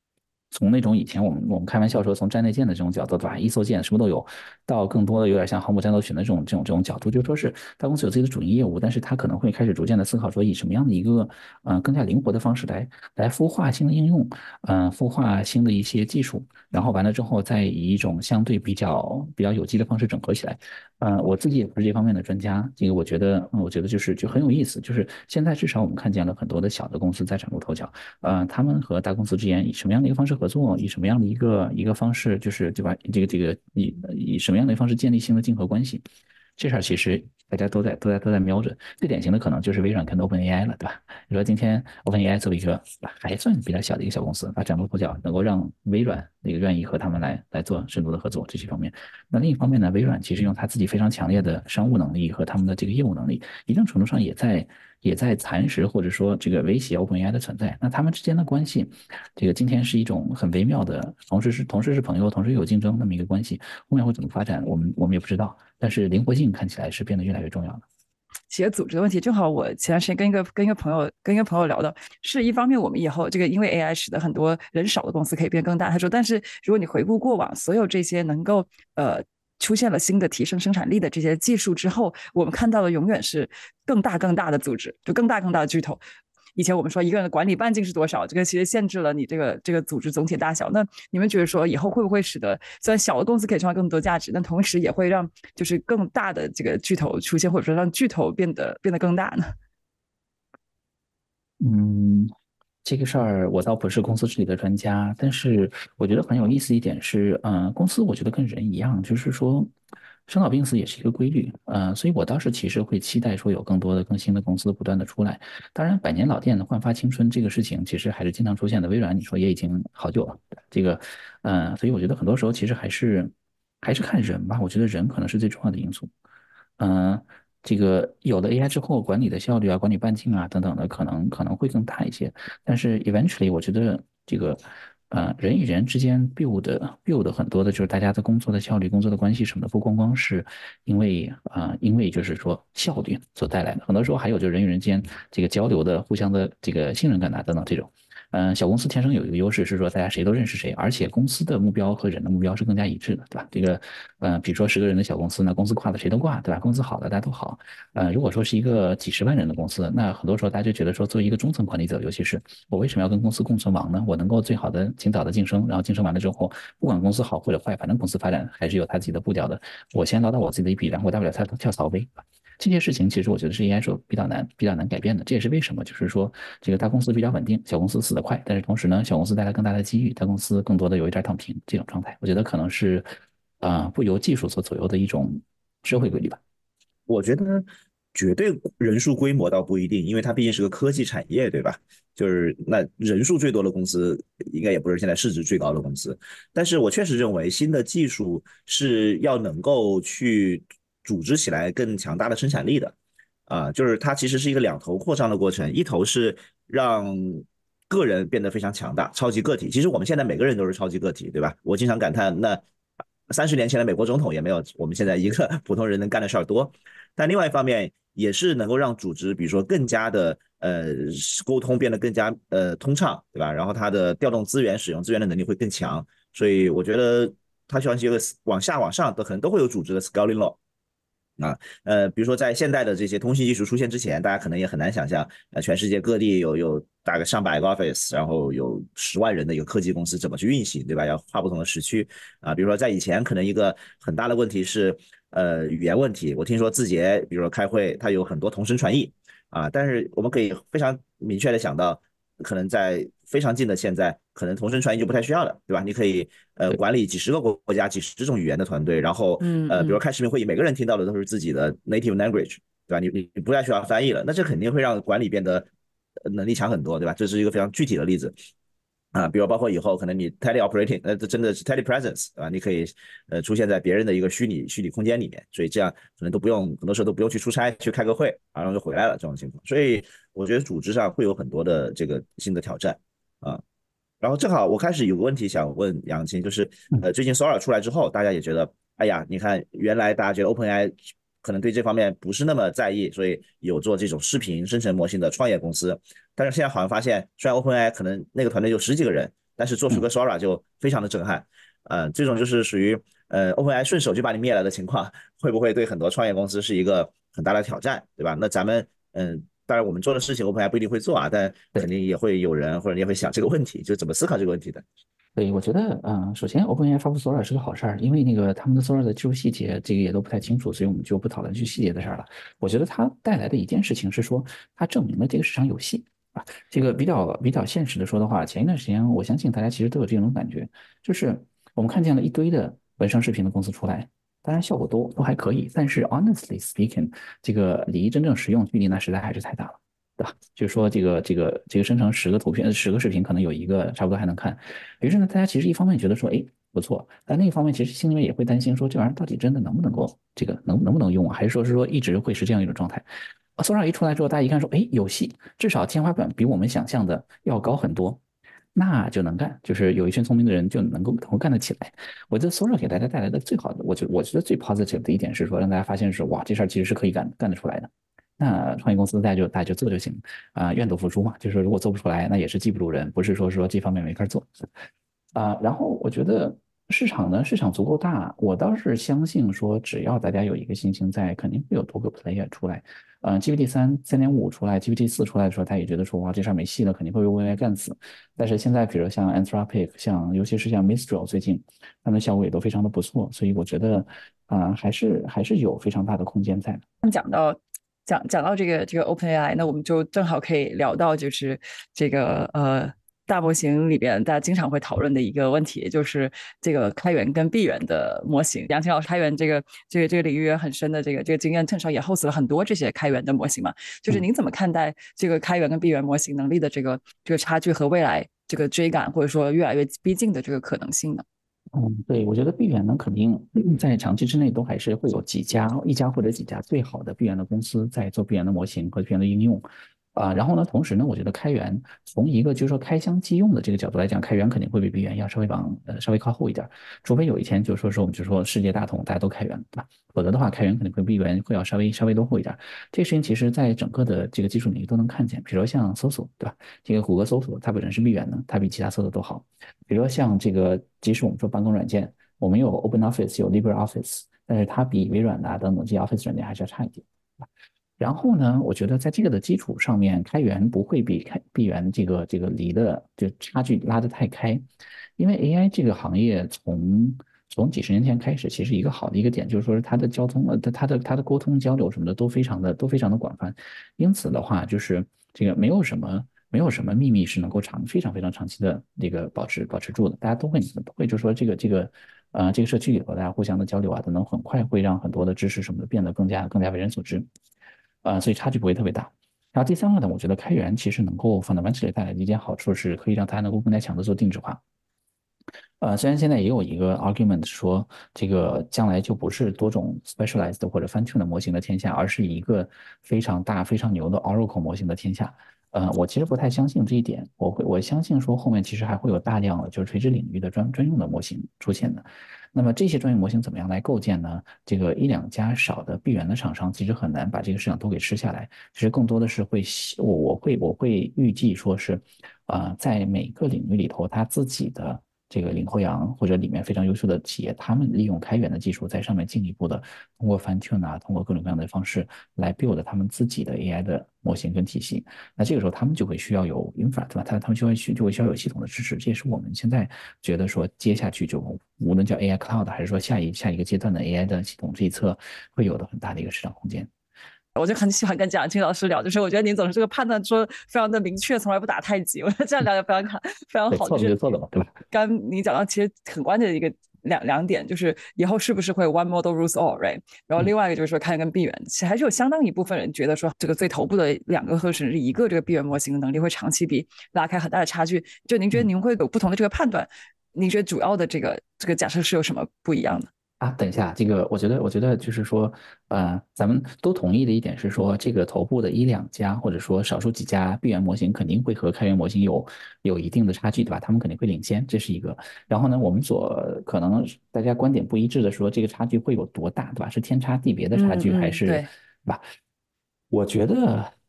从那种以前我们开玩笑说从站内建的这种角度，对吧？一艘舰什么都有，到更多的有点像航母战斗群的这种角度，就说是大公司有自己的主营业务，但是它可能会开始逐渐的思考说，以什么样的一个更加灵活的方式来孵化新的应用，孵化新的一些技术，然后完了之后再以一种相对比较有机的方式整合起来。我自己也不是这方面的专家，这个我觉得就很有意思，就是现在至少我们看见了很多的小的公司在崭露头角。他们和大公司之间以什么样的一个方式合作，以什么样的一个方式，就是对吧？这个以什么样的方式建立新的竞合关系，这事儿其实大家都在瞄着。最典型的可能就是微软跟 OpenAI 了，对吧？你说今天 OpenAI 作为一个还算比较小的一个小公司，崭露头角，能够让微软那个愿意和他们来做深度的合作，这些方面。那另一方面呢，微软其实用它自己非常强烈的商务能力和他们的这个业务能力，一定程度上也在蚕食或者说这个威胁 OpenAI 的存在。那他们之间的关系，这个今天是一种很微妙的，同时是朋友，同时有竞争那么一个关系，后面会怎么发展，我们也不知道。但是灵活性看起来是变得越来越重要了。企业组织的问题，正好我前段时间跟一个朋友聊到，是一方面我们以后这个因为 AI 使得很多人少的公司可以变更大，他说，但是如果你回顾过往，所有这些能够出现了新的提升生产力的这些技术之后，我们看到的永远是更大更大的组织，就更大更大的巨头。以前我们说一个人的管理半径是多少，这个其实限制了你这个组织总体大小。那你们觉得说以后会不会使得虽然小的公司可以创造更多价值，但同时也会让就是更大的这个巨头出现，或者说让巨头变得更大呢？嗯，这个事儿我倒不是公司治理的专家，但是我觉得很有意思一点是，公司我觉得跟人一样，就是说生老病死也是一个规律，所以我倒是其实会期待说有更多的更新的公司不断的出来。当然，百年老店的焕发青春这个事情其实还是经常出现的。微软你说也已经好久了，这个，所以我觉得很多时候其实还是看人吧，我觉得人可能是最重要的因素。嗯，这个有了 AI 之后，管理的效率啊、管理半径啊等等的，可能会更大一些。但是 eventually，我觉得这个人与人之间 build 很多的就是大家的工作的效率、工作的关系什么的，不光光是因为就是说效率所带来的，很多时候还有就是人与人间这个交流的、互相的这个信任感啊等等这种。小公司天生有一个优势是说大家谁都认识谁，而且公司的目标和人的目标是更加一致的，对吧？这个，比如说10个人的小公司，那公司挂的谁都挂，对吧？公司好的大家都好。如果说是一个几十万人的公司，那很多时候大家就觉得说，作为一个中层管理者，尤其是我为什么要跟公司共存亡呢？我能够最好的尽早的晋升，然后晋升完了之后，不管公司好或者坏，反正公司发展还是有它自己的步调的。我先捞到我自己的一笔，然后我大不了跳槽呗。这些事情其实我觉得是 AI 说比较难改变的，这也是为什么，就是说这个大公司比较稳定，小公司死得快，但是同时呢，小公司带来更大的机遇，大公司更多的有一点躺平这种状态，我觉得可能是不由技术所左右的一种社会规律吧。我觉得绝对人数规模倒不一定，因为它毕竟是个科技产业，对吧？就是那人数最多的公司，应该也不是现在市值最高的公司。但是我确实认为，新的技术是要能够去组织起来更强大的生产力的。就是它其实是一个两头扩张的过程，一头是让个人变得非常强大，超级个体。其实我们现在每个人都是超级个体，对吧？我经常感叹，那30年前的美国总统也没有我们现在一个普通人能干的事儿多。但另外一方面，也是能够让组织，比如说更加的沟通变得更加通畅，对吧？然后它的调动资源、使用资源的能力会更强。所以我觉得它需要一个往下往上的可能都会有组织的 scaling law。比如说在现代的这些通信技术出现之前，大家可能也很难想象，全世界各地有大概上百个 office， 然后有10万人的一个科技公司怎么去运行，对吧？要跨不同的时区比如说在以前，可能一个很大的问题是语言问题。我听说字节，比如说开会，它有很多同声传译但是我们可以非常明确的想到，可能在非常近的现在，可能同声传译就不太需要了，对吧？你可以管理几十个国家、几十种语言的团队，然后比如开视频会议，每个人听到的都是自己的 native language， 对吧？你不再需要翻译了，那这肯定会让管理变得能力强很多，对吧？这是一个非常具体的例子。比如包括以后可能你 teleoperating，这真的是 telepresence， 你可以出现在别人的一个虚拟空间里面，所以这样可能都不用，很多时候都不用去出差去开个会，然后就回来了这种情况。所以我觉得组织上会有很多的这个新的挑战啊。然后正好我开始有个问题想问杨青，就是最近 Sora 出来之后，大家也觉得，哎呀，你看原来大家觉得 OpenAI 可能对这方面不是那么在意，所以有做这种视频生成模型的创业公司。但是现在好像发现，虽然 OpenAI 可能那个团队有10几个人， 但是做出个 Sora 就非常的震撼。这种就是属于OpenAI 顺手就把你灭了的情况，会不会对很多创业公司是一个很大的挑战，对吧？那咱们当然我们做的事情 OpenAI 不一定会做啊，但肯定也会有人或者也会想这个问题，就怎么思考这个问题的。 对，我觉得，首先 OpenAI 发布 Sora 是个好事儿，因为那个他们的 Sora 的技术细节，这个也都不太清楚，所以我们就不讨论去细节的事儿了。我觉得它带来的一件事情是说，它证明了这个市场有戏啊。这个比较现实的说的话，前一段时间，我相信大家其实都有这种感觉，就是我们看见了一堆的文生视频的公司出来，当然效果都还可以，但是 honestly speaking，这个离真正实用距离那实在还是太大了。对吧？就是说这个生成10个图片、10个视频，可能有一个差不多还能看。于是呢，大家其实一方面觉得说，哎，不错，但另一方面其实心里面也会担心说，这玩意儿到底真的能不能够这个能不能用啊？还是说是说一直会是这样一种状态？Sora 一出来之后，大家一看说，哎，有戏，至少天花板比我们想象的要高很多。那就能干，就是有一群聪明的人就能够干得起来。我觉得 Sora 给大家带来的最好的，我觉得最 positive 的一点是说，让大家发现是哇，这事儿其实是可以干得出来的。那创业公司大家就做就行愿赌服输嘛。就是如果做不出来，那也是技不如人，不是说这方面没法做然后我觉得市场足够大，我倒是相信说，只要大家有一个信心在，肯定会有多个 player 出来。GPT 3.5出来，GPT 4出来的时候，大家也觉得说哇，这事儿没戏了，肯定会被 AI 干死。但是现在，比如像 Anthropic，尤其是像 Mistral，最近他们的效果也都非常的不错，所以我觉得还是有非常大的空间在的。 讲到这个 OpenAI，那我们就正好可以聊到就是这个大模型里边大家经常会讨论的一个问题，就是这个开源跟闭源的模型。杨琴老师开源这个领域很深的这个经验，正少也 host 了很多这些开源的模型嘛。就是您怎么看待这个开源跟闭源模型能力的这个差距和未来这个追赶或者说越来越逼近的这个可能性呢？ 对，我觉得闭源呢，肯定在长期之内都还是会有一家或者几家最好的闭源的公司在做闭源的模型和闭源的应用。然后呢，同时呢，我觉得开源从一个就是说开箱即用的这个角度来讲，开源肯定会比闭源要稍微靠后一点，除非有一天就是说我们就说世界大同，大家都开源，对吧？否则的话，开源肯定会比闭源会要稍微落后一点。这个事情其实在整个的这个技术领域都能看见，比如说像搜索，对吧？这个谷歌搜索它本身是闭源的，它比其他搜索都好。比如说像这个，即使我们说办公软件，我们有 OpenOffice，有 LibreOffice，但是它比微软的等等这些 Office 软件还是要差一点。然后呢，我觉得在这个的基础上面，开源不会比闭源这个离的就差距拉得太开，因为 AI 这个行业从几十年前开始，其实一个好的一个点就是说它的交通它的沟通交流什么的都非常的广泛，因此的话就是这个没有什么秘密是能够非常非常长期的这个保持住的，大家都会就说这个社区里头大家互相的交流啊，等能很快会让很多的知识什么的变得更加为人所知。所以差距不会特别大。然后第三个呢，我觉得开源其实能够 fundamentally 带来的一件好处是，可以让它能够更加强的做定制化。虽然现在也有一个 argument 说，这个将来就不是多种 specialized 或者 fine-tune 的模型的天下，而是一个非常大、非常牛的 Oracle 模型的天下。我其实不太相信这一点，我相信说后面其实还会有大量的就是垂直领域的专用的模型出现的。那么这些专业模型怎么样来构建呢？这个一两家少的闭源的厂商其实很难把这个市场都给吃下来。其实更多的是我会预计说是，在每个领域里头，它自己的这个领头羊或者里面非常优秀的企业，他们利用开源的技术在上面进一步的通过 fine tune 通过各种各样的方式来 build 他们自己的 AI 的模型跟体系。那这个时候他们就会需要有 infra，对吧？他们就会需要有系统的支持。这也是我们现在觉得说接下去就无论叫 AI Cloud 还是说下一个阶段的 AI 的系统这一侧会有的很大的一个市场空间。 我就很喜欢跟蒋青老师聊，就是我觉得您总是这个判断说非常的明确，从来不打太极。我觉得这样聊得非常好。 错了就错了嘛，对吧？ 刚你讲到其实很关键的一个两点，就是以后是不是会 one model rules all，right？ 然后另外一个就是说开源跟闭源，其实还是有相当一部分人觉得说这个最头部的2个或者甚至一个这个闭源模型的能力会长期比拉开很大的差距。就您觉得您会有不同的这个判断？您觉得主要的这个假设是有什么不一样的？ 等一下，这个我觉得就是说，咱们都同意的一点是说，这个头部的一两家或者说少数几家闭源模型肯定会和开源模型有一定的差距，对吧？他们肯定会领先，这是一个。然后呢，我们可能大家观点不一致的说，这个差距会有多大，对吧？是天差地别的差距，还是， 对对吧？我觉得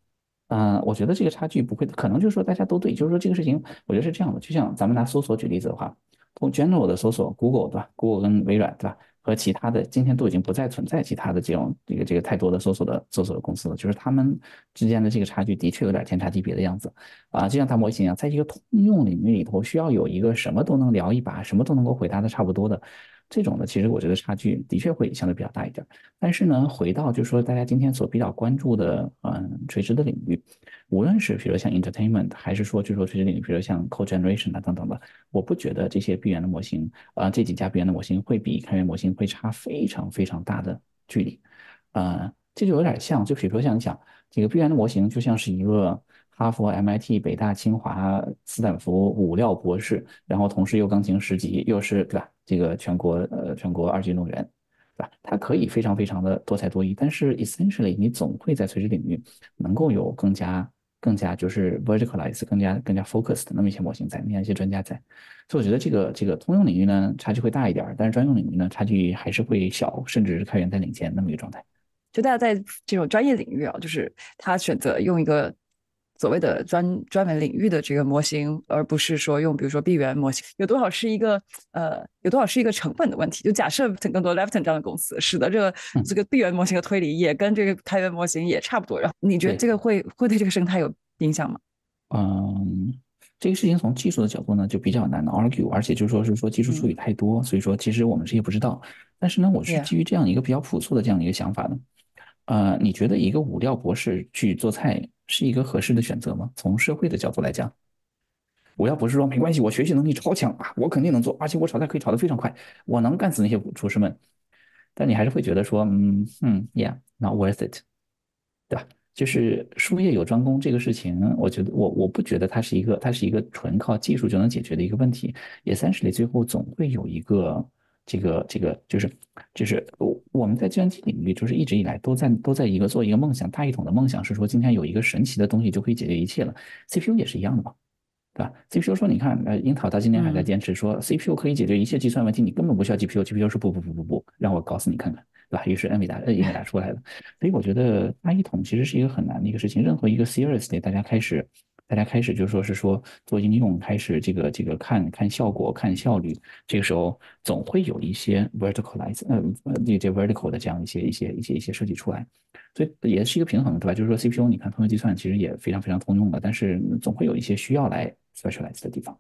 我觉得这个差距不会，可能就是说大家都对，就是说这个事情，我觉得是这样的，就像咱们拿搜索举例子的话，从 general 的搜索，Google 对吧？Google 跟微软对吧？和其他的今天都已经不再存在其他的这个太多的搜索的公司了，就是他们之间的这个差距的确有点天差地别的样子就像大模型一样，在一个通用领域里头，需要有一个什么都能聊一把，什么都能够回答的差不多的这种的，其实我觉得差距的确会相对比较大一点。但是呢，回到就是说大家今天所比较关注的垂直的领域，无论是比如像 entertainment，还是说就是说垂直领域，比如像 code generation 等等的，我不觉得这些闭源的模型这几家闭源的模型会比开源模型会差非常非常大的距离。这就有点像，就比如说像你想这个闭源的模型，就像是一个哈佛、MIT、北大、清华、斯坦福5料博士，然后同时又钢琴10级，又是对吧？这个全国2级运动员，对吧？它可以非常非常的多才多艺，但是 essentially 你总会在垂直领域能够有更加就是 verticalize 更加 focused 的那么一些模型在，那样一些专家在，所以我觉得这个通用领域呢差距会大一点，但是专用领域呢差距还是会小，甚至是开源在领先那么一个状态。 就大家在这种专业领域啊，就是他选择用一个所谓的专门领域的这个模型，而不是说用比如说闭源模型，有多少是一个成本的问题。就假设更多 Lefton 这样的公司，使得这个闭源模型的推理也跟这个开源模型也差不多，然后你觉得这对， 个会对这个生态有影响吗？ 嗯，这个事情从技术的角度呢，就比较难 argue，而且就说是说技术术嗯语太多，所以说其实我们这些不知道。但是呢，我是 ，Yeah。 基于这样一个比较朴素的这样一个想法的。你觉得一个5料博士去做菜是一个合适的选择吗？从社会的角度来讲，5料博士说没关系，我学习能力超强啊，我肯定能做，而且我炒菜可以炒得非常快，我能干死那些厨师们。但你还是会觉得说，Yeah，not worth it。对吧？就是术业有专攻这个事情，我觉得我不觉得它是一个纯靠技术就能解决的一个问题，也 essentially 最后总会有一个这个就是我们在计算机领域就是一直以来都在做一个梦想，大一统的梦想是说今天有一个神奇的东西就可以解决一切了，CPU 也是一样的嘛。对吧？CPU 说，你看，樱桃到今天还在嗯。 坚持说 CPU 可以解决一切计算问题，你根本不需要 GPU。GPU 说不不不不不，让我搞死你看看，对吧？于是英伟达出来了。所以我觉得大一统其实是一个很难的一个事情。任何一个 seriously 大家开始就说是说做应用，开始这个看看效果、看效率，这个时候总会有一些 这 vertical 的这样一些设计出来。所以也是一个平衡，对吧？就是说 CPU，你看通用计算其实也非常非常通用的，但是总会有一些需要来 specialize 的地方。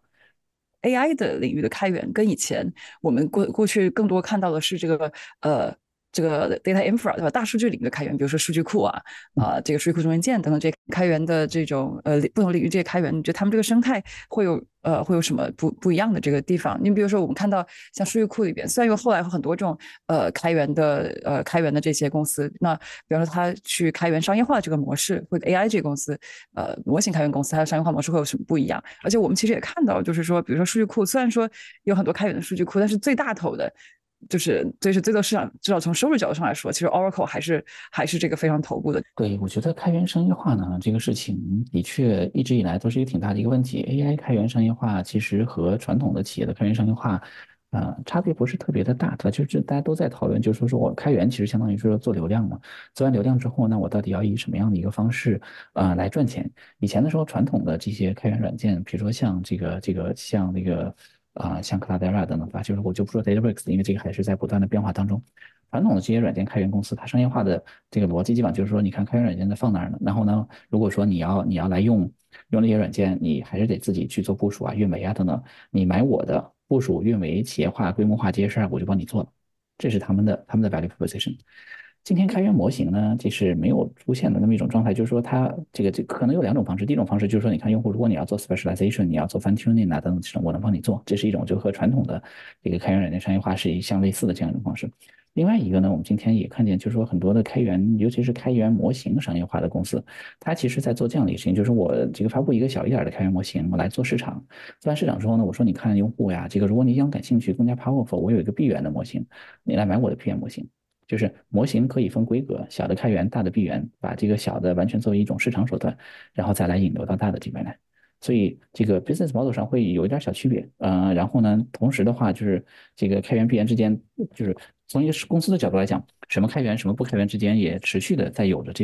AI 的领域的开源跟以前我们过去更多看到的是呃这个 data infra 对吧？大数据领域的开源，比如说数据库这个数据库中间件等等这些开源的这种不同领域这些开源，你觉得他们这个生态会有什么不一样的这个地方？你比如说我们看到像数据库里边，虽然有后来有很多这种开源的这些公司，那比方说他去开源商业化这个模式，或者 AI 这个公司模型开源公司它的商业化模式会有什么不一样？而且我们其实也看到，就是说，比如说数据库，虽然说有很多开源的数据库，但是最大头的，就是最多市场，至少从收入角度上来说，其实 Oracle还是这个非常头部的。 对，我觉得开源商业化呢，这个事情的确一直以来都是一个挺大的一个问题。AI 开源商业化其实和传统的企业的开源商业化，差别不是特别的大，对吧？就是大家都在讨论，就是说我开源其实相当于说做流量嘛，做完流量之后，那我到底要以什么样的一个方式来赚钱？以前的时候，传统的这些开源软件，比如说像像那个像 Cloudera 等等吧，就是我就不说 Databricks，因为这个还是在不断的变化当中。传统的这些软件开源公司，它商业化的这个逻辑基本上就是说，你看开源软件在放哪儿呢？然后呢，如果说你要来用这些软件，你还是得自己去做部署啊、运维啊等等。你买我的部署、运维、企业化、规模化这些事儿，我就帮你做了。这是他们的 value proposition。今天开源模型呢，这是没有出现的那么一种状态，就是说它这可能有2种方式。第一种方式就是说，你看用户，如果你要做 specialization，你要做 fine tuning 啊等等这种，我能帮你做，这是一种就和传统的这个开源软件商业化是相类似的这样一种方式。另外一个呢，我们今天也看见，就是说很多的开源，尤其是开源模型商业化的公司，它其实在做这样的一个事情，就是我这个发布一个小一点的开源模型，我来做市场。做完市场之后呢，我说你看用户呀，这个如果你想感兴趣，更加 powerful，我有一个闭源的模型，你来买我的闭源模型。就是模型可以分规格，小的开源，大的闭源，把这个小的完全作为一种市场手段，然后再来引流到大的这边来。所以这个 business model 上会有一点小区别，然后呢，同时的话就是这个开源闭源之间，就是从一个公司的角度来讲，什么开源什么不开源之间也持续的在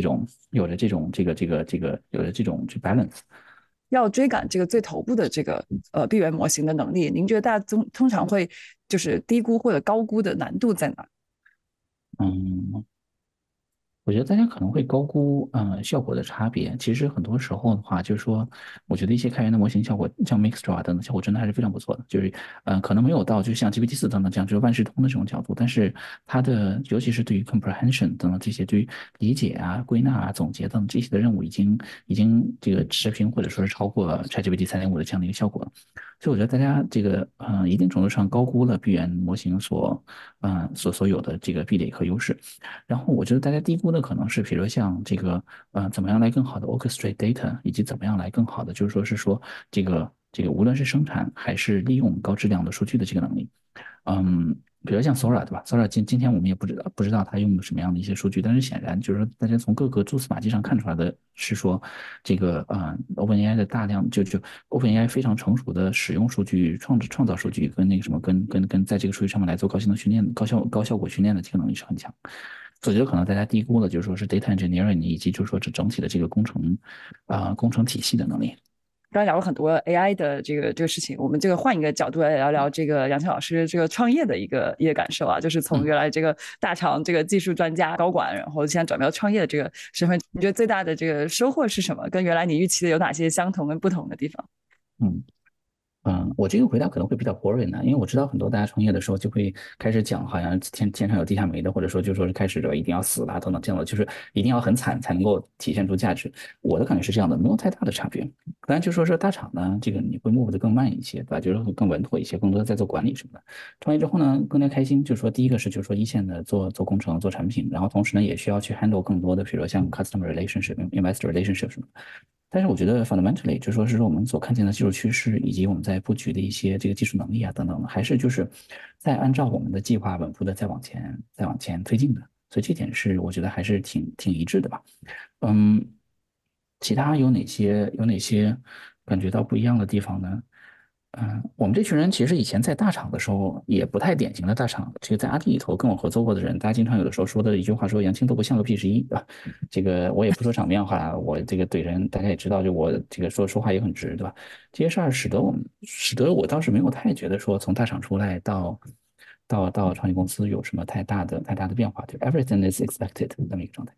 有着这种去 balance。 要追赶这个最头部的这个闭源模型的能力，您觉得大家通常会就是低估或者高估的难度在哪？ 嗯，我觉得大家可能会高估效果的差别。其实很多时候的话，就是说，我觉得一些开源的模型效果，像 Mixtral 啊等等，效果真的还是非常不错的。就是可能没有到就像 GPT-4等等这样就是万事通的这种角度，但是它的尤其是对于 comprehension 等等这些对于理解啊、归纳啊、总结等这些的任务，已经这个持平或者说是超过 ChatGPT 3.5的这样的一个效果了。所以我觉得大家这个一定程度上高估了闭源模型所有的这个壁垒和优势。然后我觉得大家低估的可能是，比如像这个怎么样来更好的 orchestrate data，以及怎么样来更好的就是说是说这个无论是生产还是利用高质量的数据的这个能力。嗯，比如像 Sora 对吧？Sora 今天我们也不知道它用的什么样的一些数据，但是显然就是说大家从各个蛛丝马迹上看出来的是说，这个OpenAI 的大量OpenAI 非常成熟的使用数据、创造数据跟那个什么跟在这个数据上面来做高性能训练、高效果训练的这个能力是很强。所以我觉得可能大家低估了，就是说是 data engineering 以及就是说这整体的这个工程体系的能力。 刚才聊了很多 AI 的这个事情，我们这个换一个角度来聊聊这个杨青老师这个创业的一个感受啊，就是从原来这个大厂这个技术专家高管，然后现在转到创业的这个身份，你觉得最大的这个收获是什么？跟原来你预期的有哪些相同跟不同的地方？ 嗯。我这个回答可能会比较 boring 呢，因为我知道很多大家创业的时候就会开始讲，好像天上有地下没的，或者说就说是开始一定要死啦等等这样的，就是一定要很惨才能够体现出价值。我的感觉是这样的，没有太大的差别。当然就说是大厂呢，这个你会 move 的更慢一些，对吧？就是会更稳妥一些，更多的在做管理什么的。创业之后呢，更加开心，就是说第一个是就是说一线的做工程、做产品，然后同时呢也需要去 handle 更多的，比如说像 customer relationship、investor relationship 什么的。但是我觉得 fundamentally 就说是说我们所看见的技术趋势，以及我们在布局的一些这个技术能力啊等等的，还是就是在按照我们的计划稳步的再往前推进的，所以这点是我觉得还是挺一致的吧。嗯，其他有哪些感觉到不一样的地方呢？我们这群人其实以前在大厂的时候也不太典型的大厂。这个在阿迪里头跟我合作过的人，大家经常有的时候说的一句话说："杨青都不像个 P11啊。"这个我也不说场面话，我这个怼人，大家也知道，就我这个说话也很直，对吧？这些事儿使得我倒是没有太觉得说从大厂出来到创业公司有什么太大的变化，就 everything is expected 那么一个状态。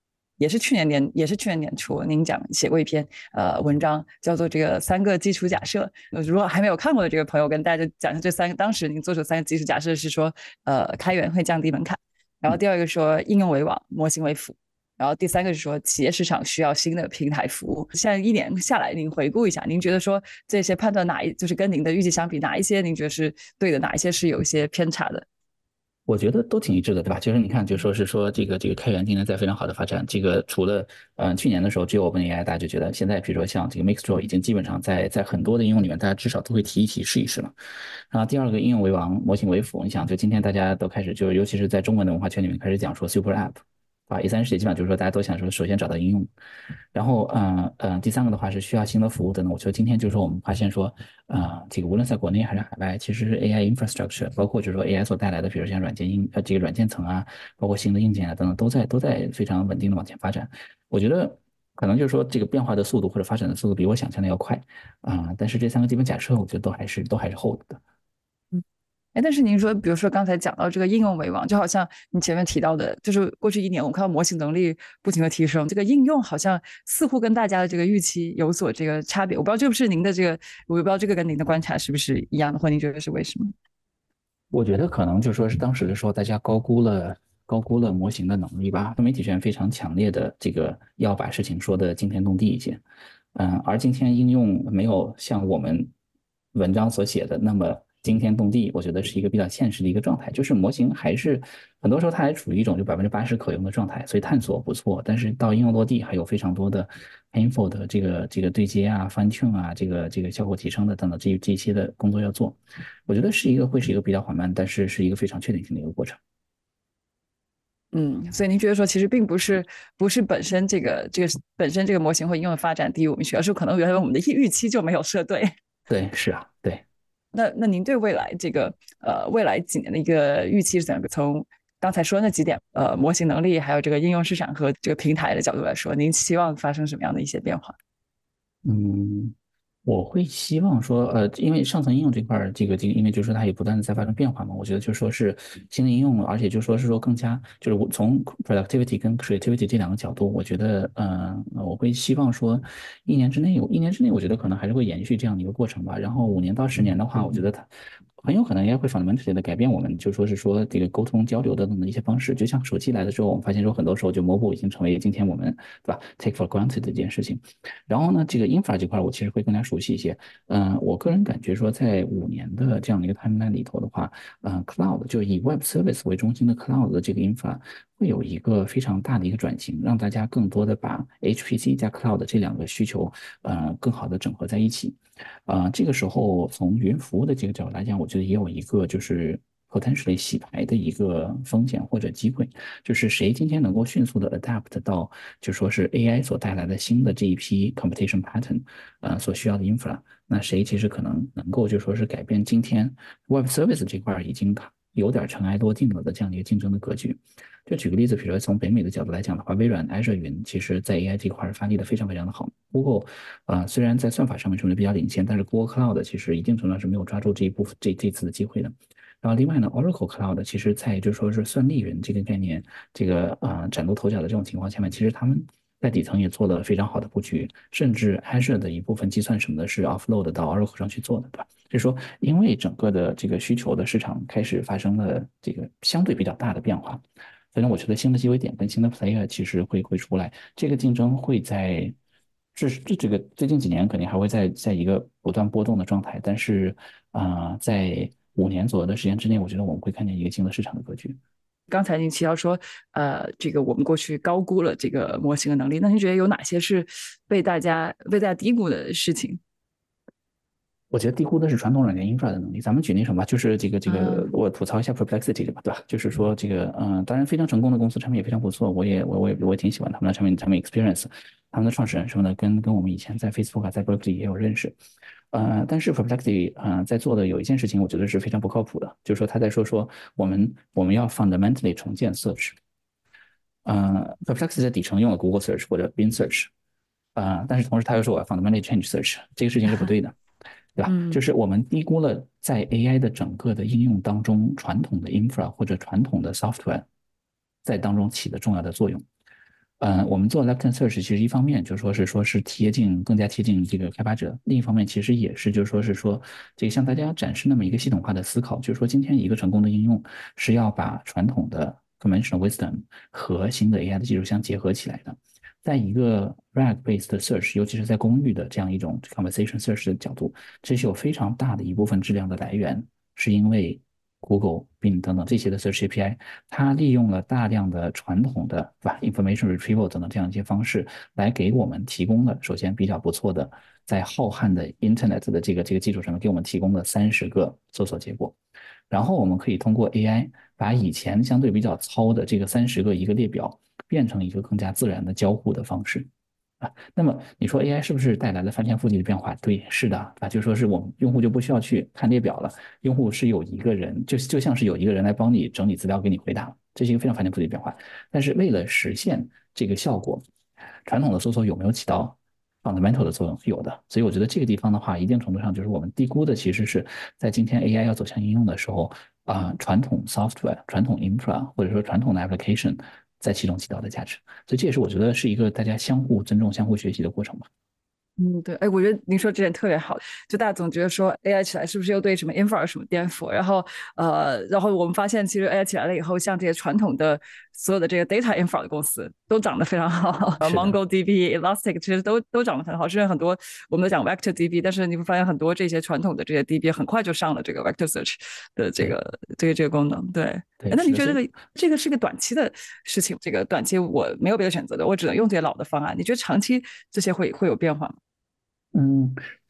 也是去年年初，您写过一篇文章，叫做这个三个基础假设。如果还没有看过的这个朋友，跟大家讲一下这三个，当时您做出三个基础假设是说，开源会降低门槛，然后第二个说应用为王，模型为辅，然后第三个是说企业市场需要新的平台服务。现在一年下来，您回顾一下，您觉得说这些判断就是跟您的预计相比，哪一些您觉得是对的，哪一些是有一些偏差的？ 我觉得都挺一致的，对吧？就是你看，就说是说这个开源今年在非常好的发展。这个除了去年的时候只有 OpenAI，大家就觉得现在比如说像这个 Mixtral 已经基本上在很多的应用里面，大家至少都会提一提试一试了。然后第二个应用为王，模型为辅。你想，就今天大家都开始就是尤其是在中文的文化圈里面开始讲说 Super App。啊，第三世界基本上就是说，大家都想说，首先找到应用，然后，第三个的话是需要新的服务等等。我觉得今天就是说，我们发现说，这个无论在国内还是海外，其实 AI infrastructure，包括就是说 AI 所带来的，比如像这个软件层啊，包括新的硬件啊等等，都在非常稳定的往前发展。我觉得可能就是说，这个变化的速度或者发展的速度比我想象的要快但是这三个基本假设，我觉得都还是厚的。 哎，但是您说，比如说刚才讲到这个应用为王，就好像你前面提到的，就是过去一年我们看到模型能力不停的提升，这个应用好像似乎跟大家的这个预期有所这个差别。我不知道这不是您的这个，我不知道这个跟您的观察是不是一样的，或您觉得是为什么？ 我觉得可能就说是当时的时候，大家高估了模型的能力吧。媒体圈非常强烈的这个要把事情说的惊天动地一些，而今天应用没有像我们文章所写的那么惊天动地，我觉得是一个比较现实的一个状态，就是模型还是很多时候它还处于一种就80%可用的状态，所以探索不错，但是到应用落地还有非常多的 painful 的这个对接啊、fine tune 啊、这个效果提升的等等这一些的工作要做。我觉得会是一个比较缓慢，但是是一个非常确定性的一个过程。 所以您觉得说，其实并不是本身这个模型或应用的发展低于我们需要，是可能原来我们的预期就没有设对。 对，是啊，对。 那您对未来未来几年的一个预期是怎样的？从刚才说那几点，模型能力，还有这个应用市场和这个平台的角度来说，您期望发生什么样的一些变化？ 嗯，我会希望说，因为上层应用这块儿，这个，因为就是说它也不断的在发生变化嘛，我觉得就说是新的应用，而且就说是说更加，就是我从 productivity 跟 creativity 这两个角度，我觉得，我会希望说，一年之内，我觉得可能还是会延续这样的一个过程吧。然后5年到10年的话，我觉得它很有可能也会 fundamentally 的改变我们，就说是说这个沟通交流的一些方式。就像手机来的时候，我们发现说很多时候就 mobile 已经成为今天我们对吧 take for granted 的一件事情。然后呢，这个 infra 这块我其实会更加熟悉一些。我个人感觉说，在5年的这样的一个 timeline 里头的话，cloud 就以 web service 为中心的 cloud 的这个 infra 会有一个非常大的一个转型，让大家更多的把 HPC 加 cloud 这两个需求，更好的整合在一起。这个时候从云服务的这个角度来讲，我觉得也有一个就是 potentially 洗牌的一个风险或者机会，就是谁今天能够迅速的 adapt 到就说是 AI 所带来的新的这一批 computation pattern，所需要的 infra，那谁其实可能够就说是改变今天 web service 这块已经有点尘埃落定了的这样的一个竞争的格局。就举个例子，比如说从北美的角度来讲的话，微软 Azure 云其实在 AI 这块发力的非常非常的好。Google 虽然在算法上面是比较领先，但是 Google Cloud 其实一定程度上是没有抓住这一部分这次的机会的。然后另外呢，Oracle Cloud 其实在就说是算力云这个概念，这个崭露头角的这种情况下面，其实他们在底层也做了非常好的布局，甚至 Azure 的一部分计算什么的是 offload 到 Oracle 上去做的，对吧？就是说，因为整个的这个需求的市场开始发生了这个相对比较大的变化，所以我觉得新的机会点跟新的 player 其实会出来，这个竞争会在这个最近几年肯定还会在一个不断波动的状态，但是在5年左右的时间之内，我觉得我们会看见一个新的市场的格局。 刚才您提到说，这个我们过去高估了这个模型的能力，那您觉得有哪些是被大家低估的事情？ 我觉得低估的是传统软件 infra 的能力。咱们举那什么，就是这个， 嗯我吐槽一下 Perplexity 对吧？就是说这个，当然非常成功的公司，产品也非常不错，我也挺喜欢他们的产品 experience，他们的创始人什么的，跟我们以前在 Facebook 在 Berkeley 也有认识。但是 Perplexity 在做的有一件事情，我觉得是非常不靠谱的，就是说他在说我们要 fundamentally 重建 search。Perplexity 在底层用了 Google Search 或者 Bing Search，但是同时他又说我要 fundamentally change search，这个事情是不对的。对吧？就嗯是我们低估了在 AI 的整个的应用当中，传统的 infra 或者传统的 software 在当中起的重要的作用。我们做 Lepton Search 其实一方面就说是更加贴近这个开发者，另一方面其实也是就说这个向大家展示那么一个系统化的思考，就是说今天一个成功的应用是要把传统的 conventional wisdom 和新的 AI 的技术相结合起来的。在一个 RAG-based search，尤其是在公域的这样一种 conversation search 的角度，这是有非常大的一部分质量的来源，是因为 Google、Bing 等等这些的 search API，它利用了大量的传统的information retrieval 等等这样一些方式，来给我们提供了首先比较不错的，在浩瀚的 Internet 的这个基础上面给我们提供了30个搜索结果。然后我们可以通过 AI 把以前相对比较糙的这个30个一个列表变成一个更加自然的交互的方式那么你说 AI 是不是带来了翻天覆地的变化？对，是的就说是我们用户就不需要去看列表了，用户是有一个人，就像是有一个人来帮你整理资料给你回答，这是一个非常翻天覆地的变化。但是为了实现这个效果，传统的搜索有没有起到fundamental 的作用？有的。所以我觉得这个地方的话，一定程度上就是我们低估的，其实是在今天 AI 要走向应用的时候传统 software、传统 infra 或者说传统的 application 在其中起到的价值。所以这也是我觉得是一个大家相互尊重、相互学习的过程吧。 对，哎，我觉得您说这点特别好，就大家总觉得说 AI 起来是不是又对什么 infra 有什么颠覆？然后我们发现其实 AI 起来了以后，像这些传统的所有的这个 data infra 的公司都涨得非常好是的， ，MongoDB、Elastic 其实都涨得很好，甚至很多我们都讲 vector DB，但是你会发现很多这些传统的这些 DB 很快就上了这个 vector search 的这对个这个功能。对，哎对，是的， 那你觉得所以这个是个短期的事情？这个短期我没有别的选择的，我只能用这些老的方案。你觉得长期这些会有变化吗？ 嗯，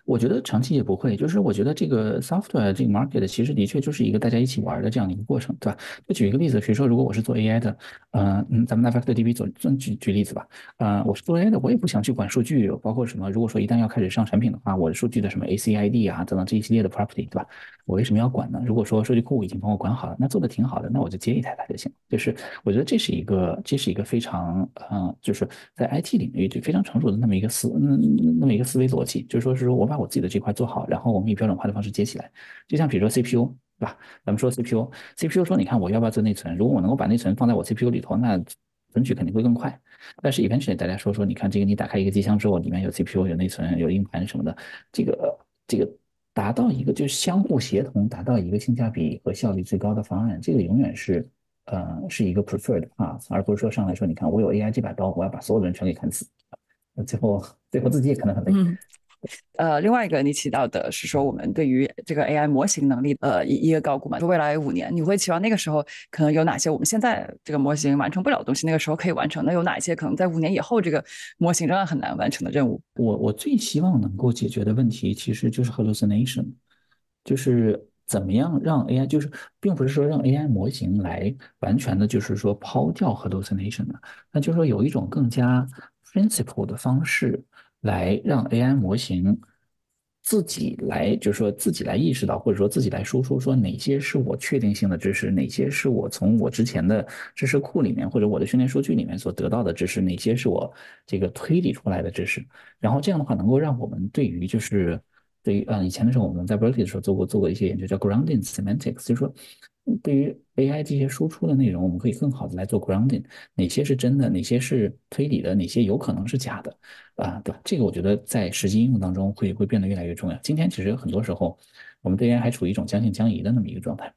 我觉得长期也不会，就是我觉得这个 software 这个 market 其实的确就是一个大家一起玩的这样的一个过程，对吧？就举一个例子，比如说如果我是做 AI 的，咱们拿 FactorDB 举例子吧，我是做 AI 的，我也不想去管数据，包括什么，如果说一旦要开始上产品的话，我的数据的什么 ACID 啊等等这一系列的 property，对吧？我为什么要管呢？如果说数据库已经帮我管好了，那做的挺好的，那我就接一台它就行。就是我觉得这是一个非常就是在 IT 领域就非常成熟的那么一个思维逻辑，就是说是我把我自己的这块做好，然后我们以标准化的方式接起来。就像比如说 CPU，对吧？咱们说 CPU 说你看我要不要做内存？如果我能够把内存放在我 CPU 里头，那存取肯定会更快。但是 eventually 大家说，你看这个你打开一个机箱之后，里面有 CPU、有内存、有硬盘什么的，这个达到一个就是相互协同，达到一个性价比和效率最高的方案，这个永远是一个 preferred path，而不是说上来说，你看我有 AI 这把刀，我要把所有的人全给砍死，最后自己也可能很累。 另外一个你提到的是说，我们对于这个 AI 模型能力一个高估嘛，说未来5年，你会期望那个时候可能有哪些我们现在这个模型完成不了的东西，那个时候可以完成？那有哪些可能在5年以后这个模型仍然很难完成的任务？ 我最希望能够解决的问题其实就是 hallucination，就是怎么样让 AI，就是并不是说让 AI 模型来完全的，就是说抛掉 hallucination 的，那就是说有一种更加 principle 的方式来让 AI 模型自己来，就是说自己来意识到，或者说自己来输出，说哪些是我确定性的知识，哪些是我从我之前的知识库里面或者我的训练数据里面所得到的知识，哪些是我这个推理出来的知识。然后这样的话，能够让我们对于就是对于以前的时候我们在 Berkeley 的时候做过一些研究，叫 grounding semantics，就是说对于 AI 这些输出的内容，我们可以更好的来做 grounding，哪些是真的，哪些是推理的，哪些有可能是假的对吧？这个我觉得在实际应用当中会变得越来越重要。今天其实很多时候我们对 AI 还处于一种将信将疑的那么一个状态。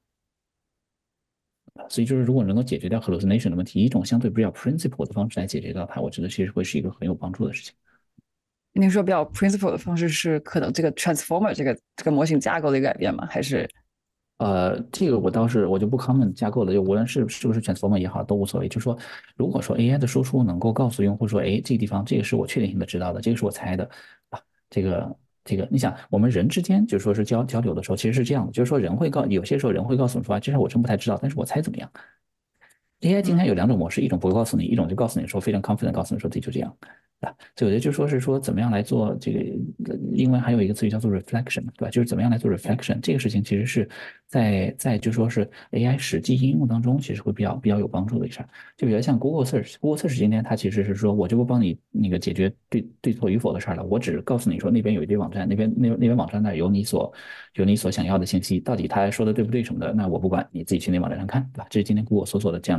所以就是如果能够解决掉 hallucination 的问题，以一种相对比较 principle 的方式来解决掉它，我觉得其实会是一个很有帮助的事情。 您说比较 principle 的方式是可能这个 transformer 这个模型架构的一个改变吗？还是这个我就不 comment 架构了，就无论是不是 transformer 也好，都无所谓。就是说，如果说 AI 的输出能够告诉用户说，哎，这个地方这个是我确定性的知道的，这个是我猜的啊，这个，你想，我们人之间就说是交流的时候，其实是这样的，就是说有些时候人会告诉你说，这事我真不太知道，但是我猜怎么样。AI 今天有2种模式，一种不会告诉你，一种就告诉你说非常 confident 告诉你说自己就这样。所以我觉得就说是说怎么样来做这个，英文还有一个词语叫做 reflection，对吧？就是怎么样来做 reflection 这个事情，其实是在就说是 AI 实际应用当中，其实会比较有帮助的一事儿。就比如像 Google Search 今天它其实是说我就不帮你那个解决对错与否的事儿了，我只告诉你说那边有一堆网站，那边网站那儿有你所想要的信息，到底他说的对不对什么的，那我不管，你自己去那网站上看，对吧？这是今天 Google 所做的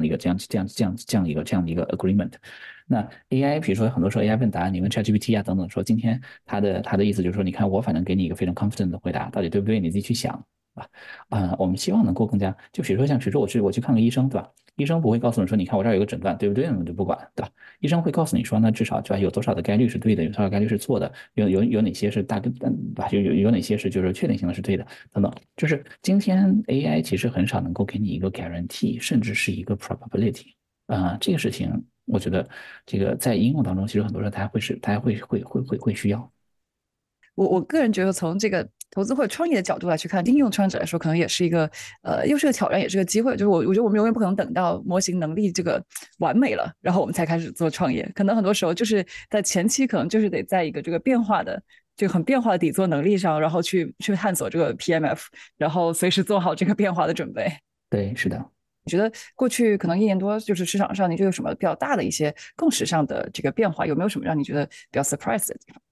这样的一个 agreement。那 AI，比如说很多时候 AI 问答案，你问 ChatGPT 啊等等，说今天它的意思就是说，你看我反正给你一个非常 confident 的回答，到底对不对你自己去想我们希望能够更加，就比如说我去看个医生，对吧？医生不会告诉你说，你看我这儿有个诊断，对不对？我们就不管，对吧？医生会告诉你说，那至少对吧，有多少的概率是对的，有多少概率是错的，有哪些是大概，对吧？有哪些是就是确定性的是对的，等等。就是今天 AI 其实很少能够给你一个 guarantee，甚至是一个 probability。这个事情，我觉得这个在应用当中，其实很多人大家会需要。 我个人觉得，从这个投资或者创业的角度来去看，应用创业者来说，可能也是一个又是个挑战，也是个机会。就是我觉得我们永远不可能等到模型能力这个完美了，然后我们才开始做创业。可能很多时候就是在前期，可能就是得在一个这个变化的。这个很变化的底座能力上，然后去探索这个 PMF，然后随时做好这个变化的准备。 对，是的。 过去可能1年多，就是市场上你就有什么比较大的一些共识上的这个变化？有没有什么让你觉得比较 surprise 的地方？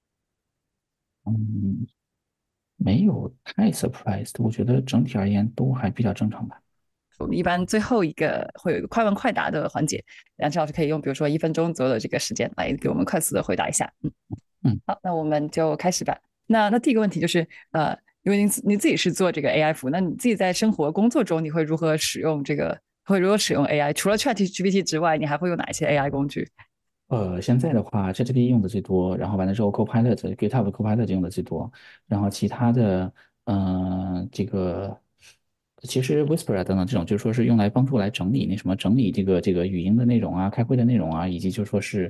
嗯，没有太 surprised，我觉得整体而言都还比较正常吧。 我们一般最后一个会有一个快问快答的环节，梁志老师可以用比如说1分钟左右的这个时间来给我们快速的回答一下。好，那我们就开始吧。那第一个问题就是因为你自己是做这个 AI 服务，那你自己在生活工作中你会如何使用AI？除了 ChatGPT 之外，你还会用哪一些 AI 工具？ 现在的话，ChatGPT 用的最多，然后完了之后，Copilot、GitHub Copilot 用的最多，然后其他的，这个其实 Whisper 啊等等这种，就是说是用来帮助来整理那什么，整理这个语音的内容啊、开会的内容啊，以及就说是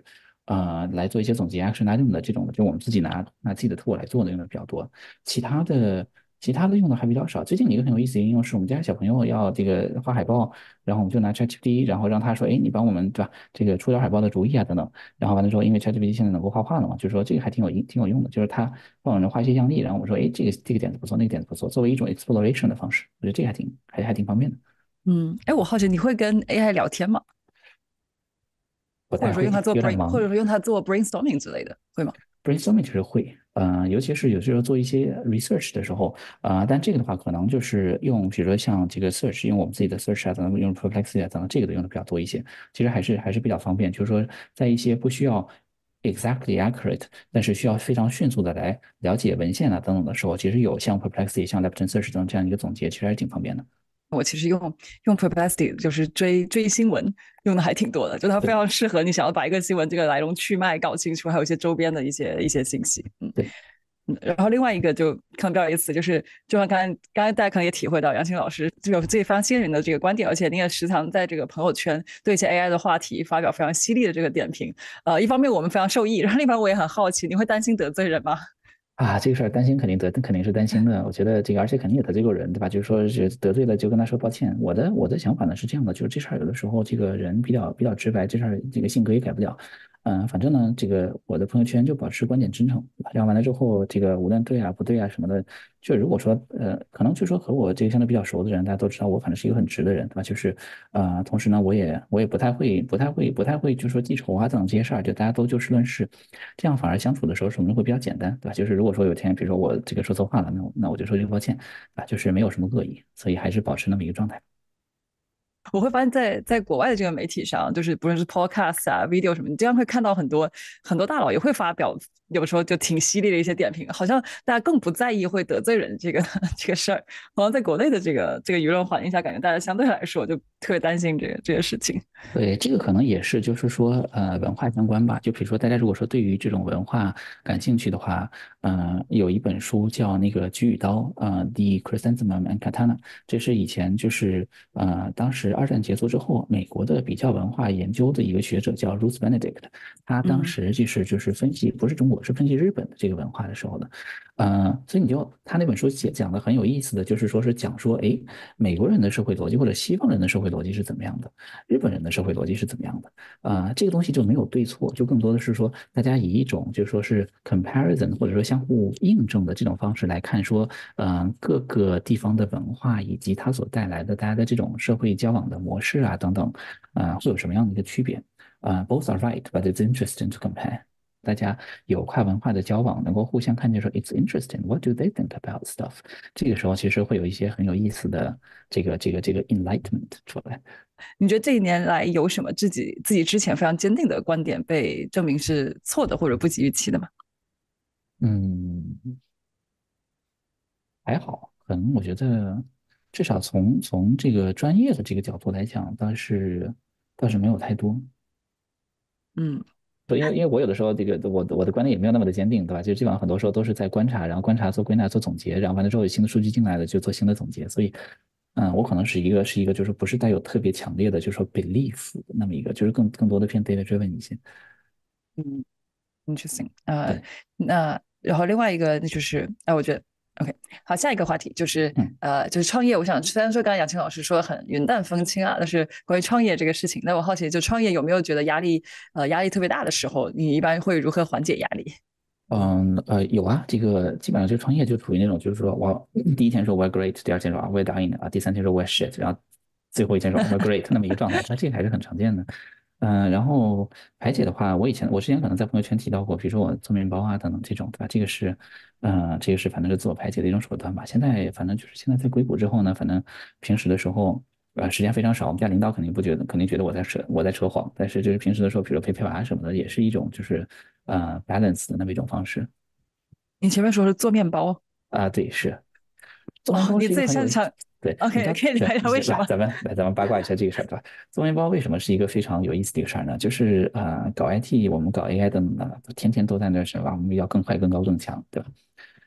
来做一些总结 action item 的这种的，就我们自己拿自己的 tool 来做的用的比较多，其他的其他的用的还比较少。最近一个很有意思的应用是我们家小朋友要这个画海报，然后我们就拿 ChatGPT，然后让他说，哎，你帮我们对吧，这个出点海报的主意啊等等。然后完了之后，因为 ChatGPT 现在能够画画了嘛，就是说这个还挺有用的，就是他帮我们画一些样例，然后我说，哎，这个点子不错，那个点子不错，作为一种 exploration 的方式，我觉得这个还挺方便的。 哎，我好奇你会跟 AI 聊天吗？或者说不太会， 用它做有点或者忙。 说用它做 brainstorming 之类的，会吗？ brainstorming 其实会，尤其是有时候做一些 research 的时候，但这个的话可能就是用，比如说像这个 search，用我们自己的 search 啊，等等，用 Perplexity 啊，等等，这个的用的比较多一些。其实还是比较方便，就是说在一些不需要 exactly accurate，但是需要非常迅速的来了解文献啊等等的时候，其实有像 Perplexity、像 Lepton Search 等这样一个总结，其实还是挺方便的。 我其实用 Perplexity 就是追新闻用的还挺多的，就它非对常适合你想要把一个新闻这个来龙去脉搞清楚，还有一些周边的一些信息。 对。 然后另外一个就可能比较有意思，就是就像刚才大家可能也体会到杨青老师就有自己非常新颖的这个观点，而且你也时常在这个朋友圈对一些 AI 的话题发表非常犀利的这个点评。一方面我们非常受益，然后另一方面我也很好奇，你会担心得罪人吗？ 这个事儿担心肯定是担心的。我觉得这个，而且肯定也得罪过人，对吧？就是说是得罪了就跟他说抱歉。我的想法呢是这样的，就是这事儿有的时候这个人比较直白，这事儿这个性格也改不了。反正呢，这个我的朋友圈就保持观点真诚，对吧？然后完了之后，这个无论对啊不对啊什么的，就如果说可能就说和我这个相对比较熟的人，大家都知道我反正是一个很直的人，对吧？就是同时呢，我也不太会就说记仇啊等等这些事儿，就大家都就事论事，这样反而相处的时候什么会比较简单，对吧？就是如果说有一天，比如说我这个说错话了，那我就说句抱歉，就是没有什么恶意，所以还是保持那么一个状态。 我会发现在国外的这个媒体上，就是不论是 podcast 啊、video 什么，你经常会看到很多大佬也会发表，有时候就挺犀利的一些点评，好像大家更不在意会得罪人这个这个事儿。好像在国内的这个舆论环境下，感觉大家相对来说就特别担心这个事情。 对，这个可能也是，就是说，文化相关吧。就比如说，大家如果说对于这种文化感兴趣的话，有一本书叫那个《菊与刀》，《The Chrysanthemum and Katana》，这是以前就是当时二战结束之后，美国的比较文化研究的一个学者叫 Ruth Benedict，他当嗯。 时就是分析，不是中国，是分析日本的这个文化的时候的。所以他那本书讲的很有意思的，就是说是讲说，哎，美国人的社会逻辑或者西方人的社会逻辑是怎么样的，日本人的社会逻辑是怎么样的。这个东西就没有对错，就更多的是说大家以一种就是说是 comparison 或者说相互印证的这种方式来看说，各个地方的文化以及它所带来的大家的这种社会交往的模式啊等等，会有什么样的一个区别？Both are right, but it's interesting to compare. 大家有跨文化的交往，能够互相看见说 "It's interesting. What do they think about stuff?" 这个时候其实会有一些很有意思的这个 enlightenment 出来。 你觉得这一年来有什么自己之前非常坚定的观点被证明是错的或者不及预期的吗？ 嗯，还好，可能我觉得至少从这个专业的这个角度来讲，倒是没有太多。 嗯。 对，因为我有的时候这个我的观点也没有那么的坚定，对吧？就基本上很多时候都是在观察，然后观察做归纳做总结，然后完了之后有新的数据进来了就做新的总结。所以，我可能是一个就是不是带有特别强烈的就是说 belief 的那么一个，就是更多的偏 data driven 一些。 嗯，interesting。 对， 那然后另外一个就是，我觉得 OK，好，下一个话题就是嗯。 就是创业。我想虽然说刚才杨青老师说的很云淡风轻啊，但是关于创业这个事情，那我好奇，就创业有没有觉得压力特别大的时候，你一般会如何缓解压力？ 有啊，这个基本上就创业就处于那种，就是说我第一天说 we're great，第二天说we're dying 第三天说 we're shit，然后最后一天说 we're great，那么一个状态，那这个还是很常见的。然后排解的话，我之前可能在朋友圈提到过，比如说我做面包啊等等这种，对吧？这个是反正是自我排解的一种手段吧。现在反正就是现在在硅谷之后呢，反正平时的时候。时间非常少，我们家领导肯定觉得我在扯谎，但是就是平时的时候，比如陪娃什么的，也是一种就是balance 的那么一种方式你前面说是做面包。 对，是做面哦， 包你最是一个很有意思。 擅长对，你知 ？OK， 道， 可以聊对， 一下为什么？ 咱们八卦一下这个事儿，对吧？做面包为什么是一个非常有意思的一个事儿呢？就是搞 IT，我们搞 AI 的呢，天天都在那儿是吧？我们要更快、更高、更强，对吧？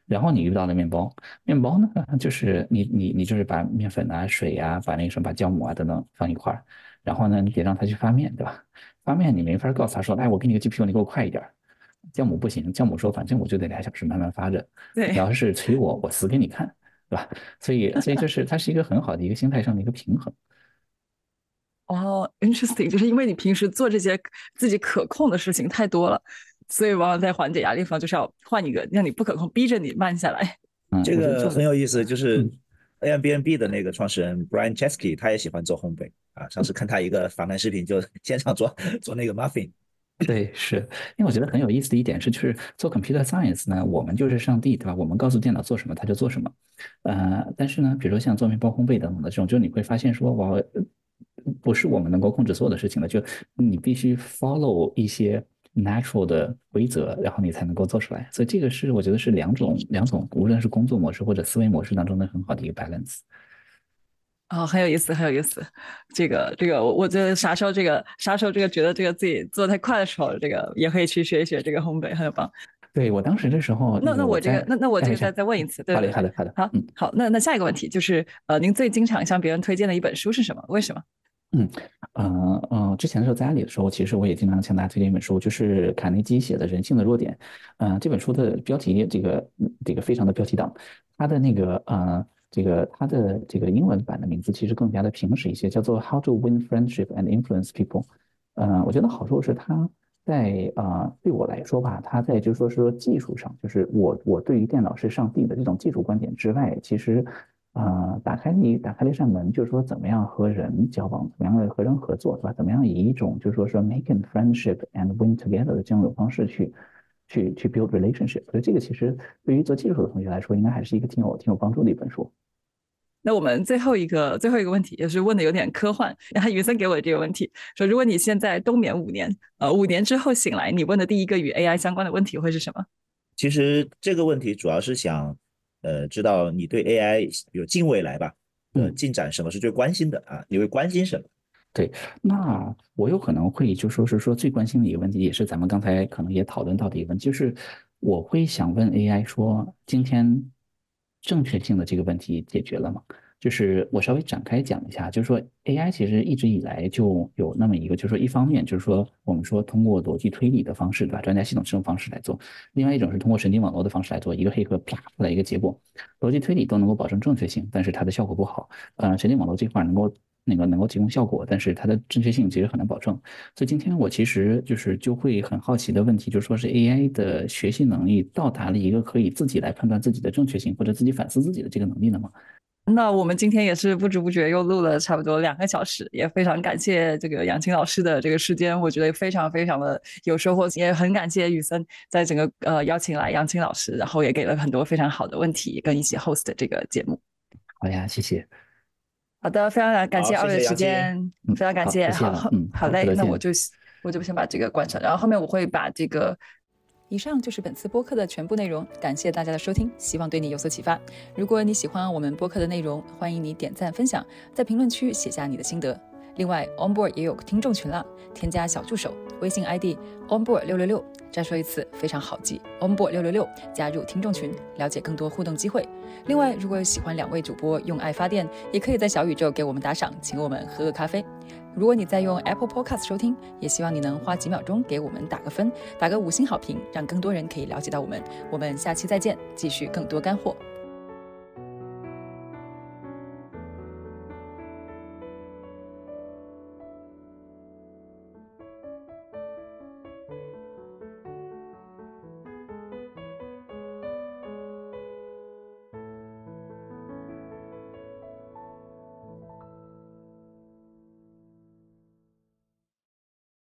然后你遇到了面包，面包呢就是你就是把面粉啊、水啊、把那个什么把酵母啊等等放一块儿，然后呢你得让它去发面，对吧？发面你没法告诉他说，哎，我给你个 GPU，你给我快一点儿。酵母不行，酵母说反正我就得2小时慢慢发着，你对。 要是催我，我死给你看，对吧？所以就是它是一个很好的一个心态上的一个平衡。 哦，interesting，就是因为你平时做这些自己可控的事情太多了，所以往往在缓解压力方就是要换一个让你不可控，逼着你慢下来。 这个我觉得做很有意思，就是嗯 Airbnb 的那个创始人 Brian Chesky，他也喜欢做烘焙啊。上次看他一个访谈视频，就现场做那个 muffin。 对，是因为我觉得很有意思的一点是，就是做 computer science 呢，我们就是上帝，对吧？我们告诉电脑做什么，它就做什么。但是呢，比如说像做面包烘焙等等的这种，就你会发现说，不是我们能够控制所有的事情的，就你必须 follow 一些 natural 的规则，然后你才能够做出来。所以这个是我觉得是两种，无论是工作模式或者思维模式当中的很好的一个 balance。 哦，很有意思，很有意思。这个，我觉得啥时候觉得这个自己做太快的时候，这个也可以去学一学这个烘焙，很有棒。 对，我当时的时候，那那那我这个个我在那那我这个再哎， 再问一次，对好嘞， 对对， 好的，好的， 好嗯。 好，那下一个问题就是您最经常向别人推荐的一本书是什么？为什么？ 嗯，之前的时候在阿里的时候，其实我也经常向大家推荐一本书，就是卡内基写的《人性的弱点》。这本书的标题，这个非常的标题党，它的那个它的这个英文版的名字其实更加的平实一些，叫做《How to Win Friendship and Influence People》。我觉得好处是它在对我来说吧，它在就是说技术上，就是我对于电脑是上帝的这种技术观点之外，其实打开了一扇门，就是说怎么样和人交往，怎么样和人合作，对吧？怎么样以一种就是说 making friendship and win together 的这样一种方式去 build relationship。所以这个其实对于做技术的同学来说，应该还是一个挺有帮助的一本书。 那我们最后一个问题，也是问的有点科幻。然后云森给我这个问题说，如果你现在冬眠5年，5年之后醒来，你问的第一个与 AI 相关的问题会是什么？ 其实这个问题主要是想，知道你对 AI 有近未来吧的嗯。 进展，什么是最关心的啊？你会关心什么？ 对，那我有可能会就说是说最关心的一个问题，也是咱们刚才可能也讨论到的一个问题，就是我会想问 AI 说，今天正确性的这个问题解决了吗？就是我稍微展开讲一下，就是说 AI 其实一直以来就有那么一个，就是说一方面就是说我们说通过逻辑推理的方式，对吧？专家系统这种方式来做，另外一种是通过神经网络的方式来做，一个黑客啪出来一个结果，逻辑推理都能够保证正确性，但是它的效果不好。神经网络这块能够提供效果，但是它的正确性其实很难保证。所以今天我其实就会很好奇的问题，就是说是 AI 的学习能力到达了一个可以自己来判断自己的正确性，或者自己反思自己的这个能力了吗？ 那我们今天也是不知不觉又录了差不多2个小时，也非常感谢这个杨青老师的这个时间，我觉得非常非常的有收获，也很感谢雨森在整个邀请来杨青老师，然后也给了很多非常好的问题，跟一起 host 这个节目。 好呀，谢谢。 好的，非常感谢好，谢二位的时谢杨青。 间，非常感好， 谢。 不谢了。 好嘞， 好，回头见。 那我就先把这个关上，然后后面我会把这个。以上就是本次播客的全部内容，感谢大家的收听，希望对你有所启发。如果你喜欢我们播客的内容，欢迎你点赞分享，在评论区写下你的心得。另外 ，Onboard 也有听众群了，添加小助手，微信 ID Onboard666。再说一次，非常好记 ，Onboard666，加入听众群，了解更多互动机会。另外，如果喜欢2位主播用爱发电，也可以在小宇宙给我们打赏，请我们喝个咖啡。如果你在用 Apple Podcast 收听，也希望你能花几秒钟给我们打个分，打个5星好评，让更多人可以了解到我们。我们下期再见，继续更多干货。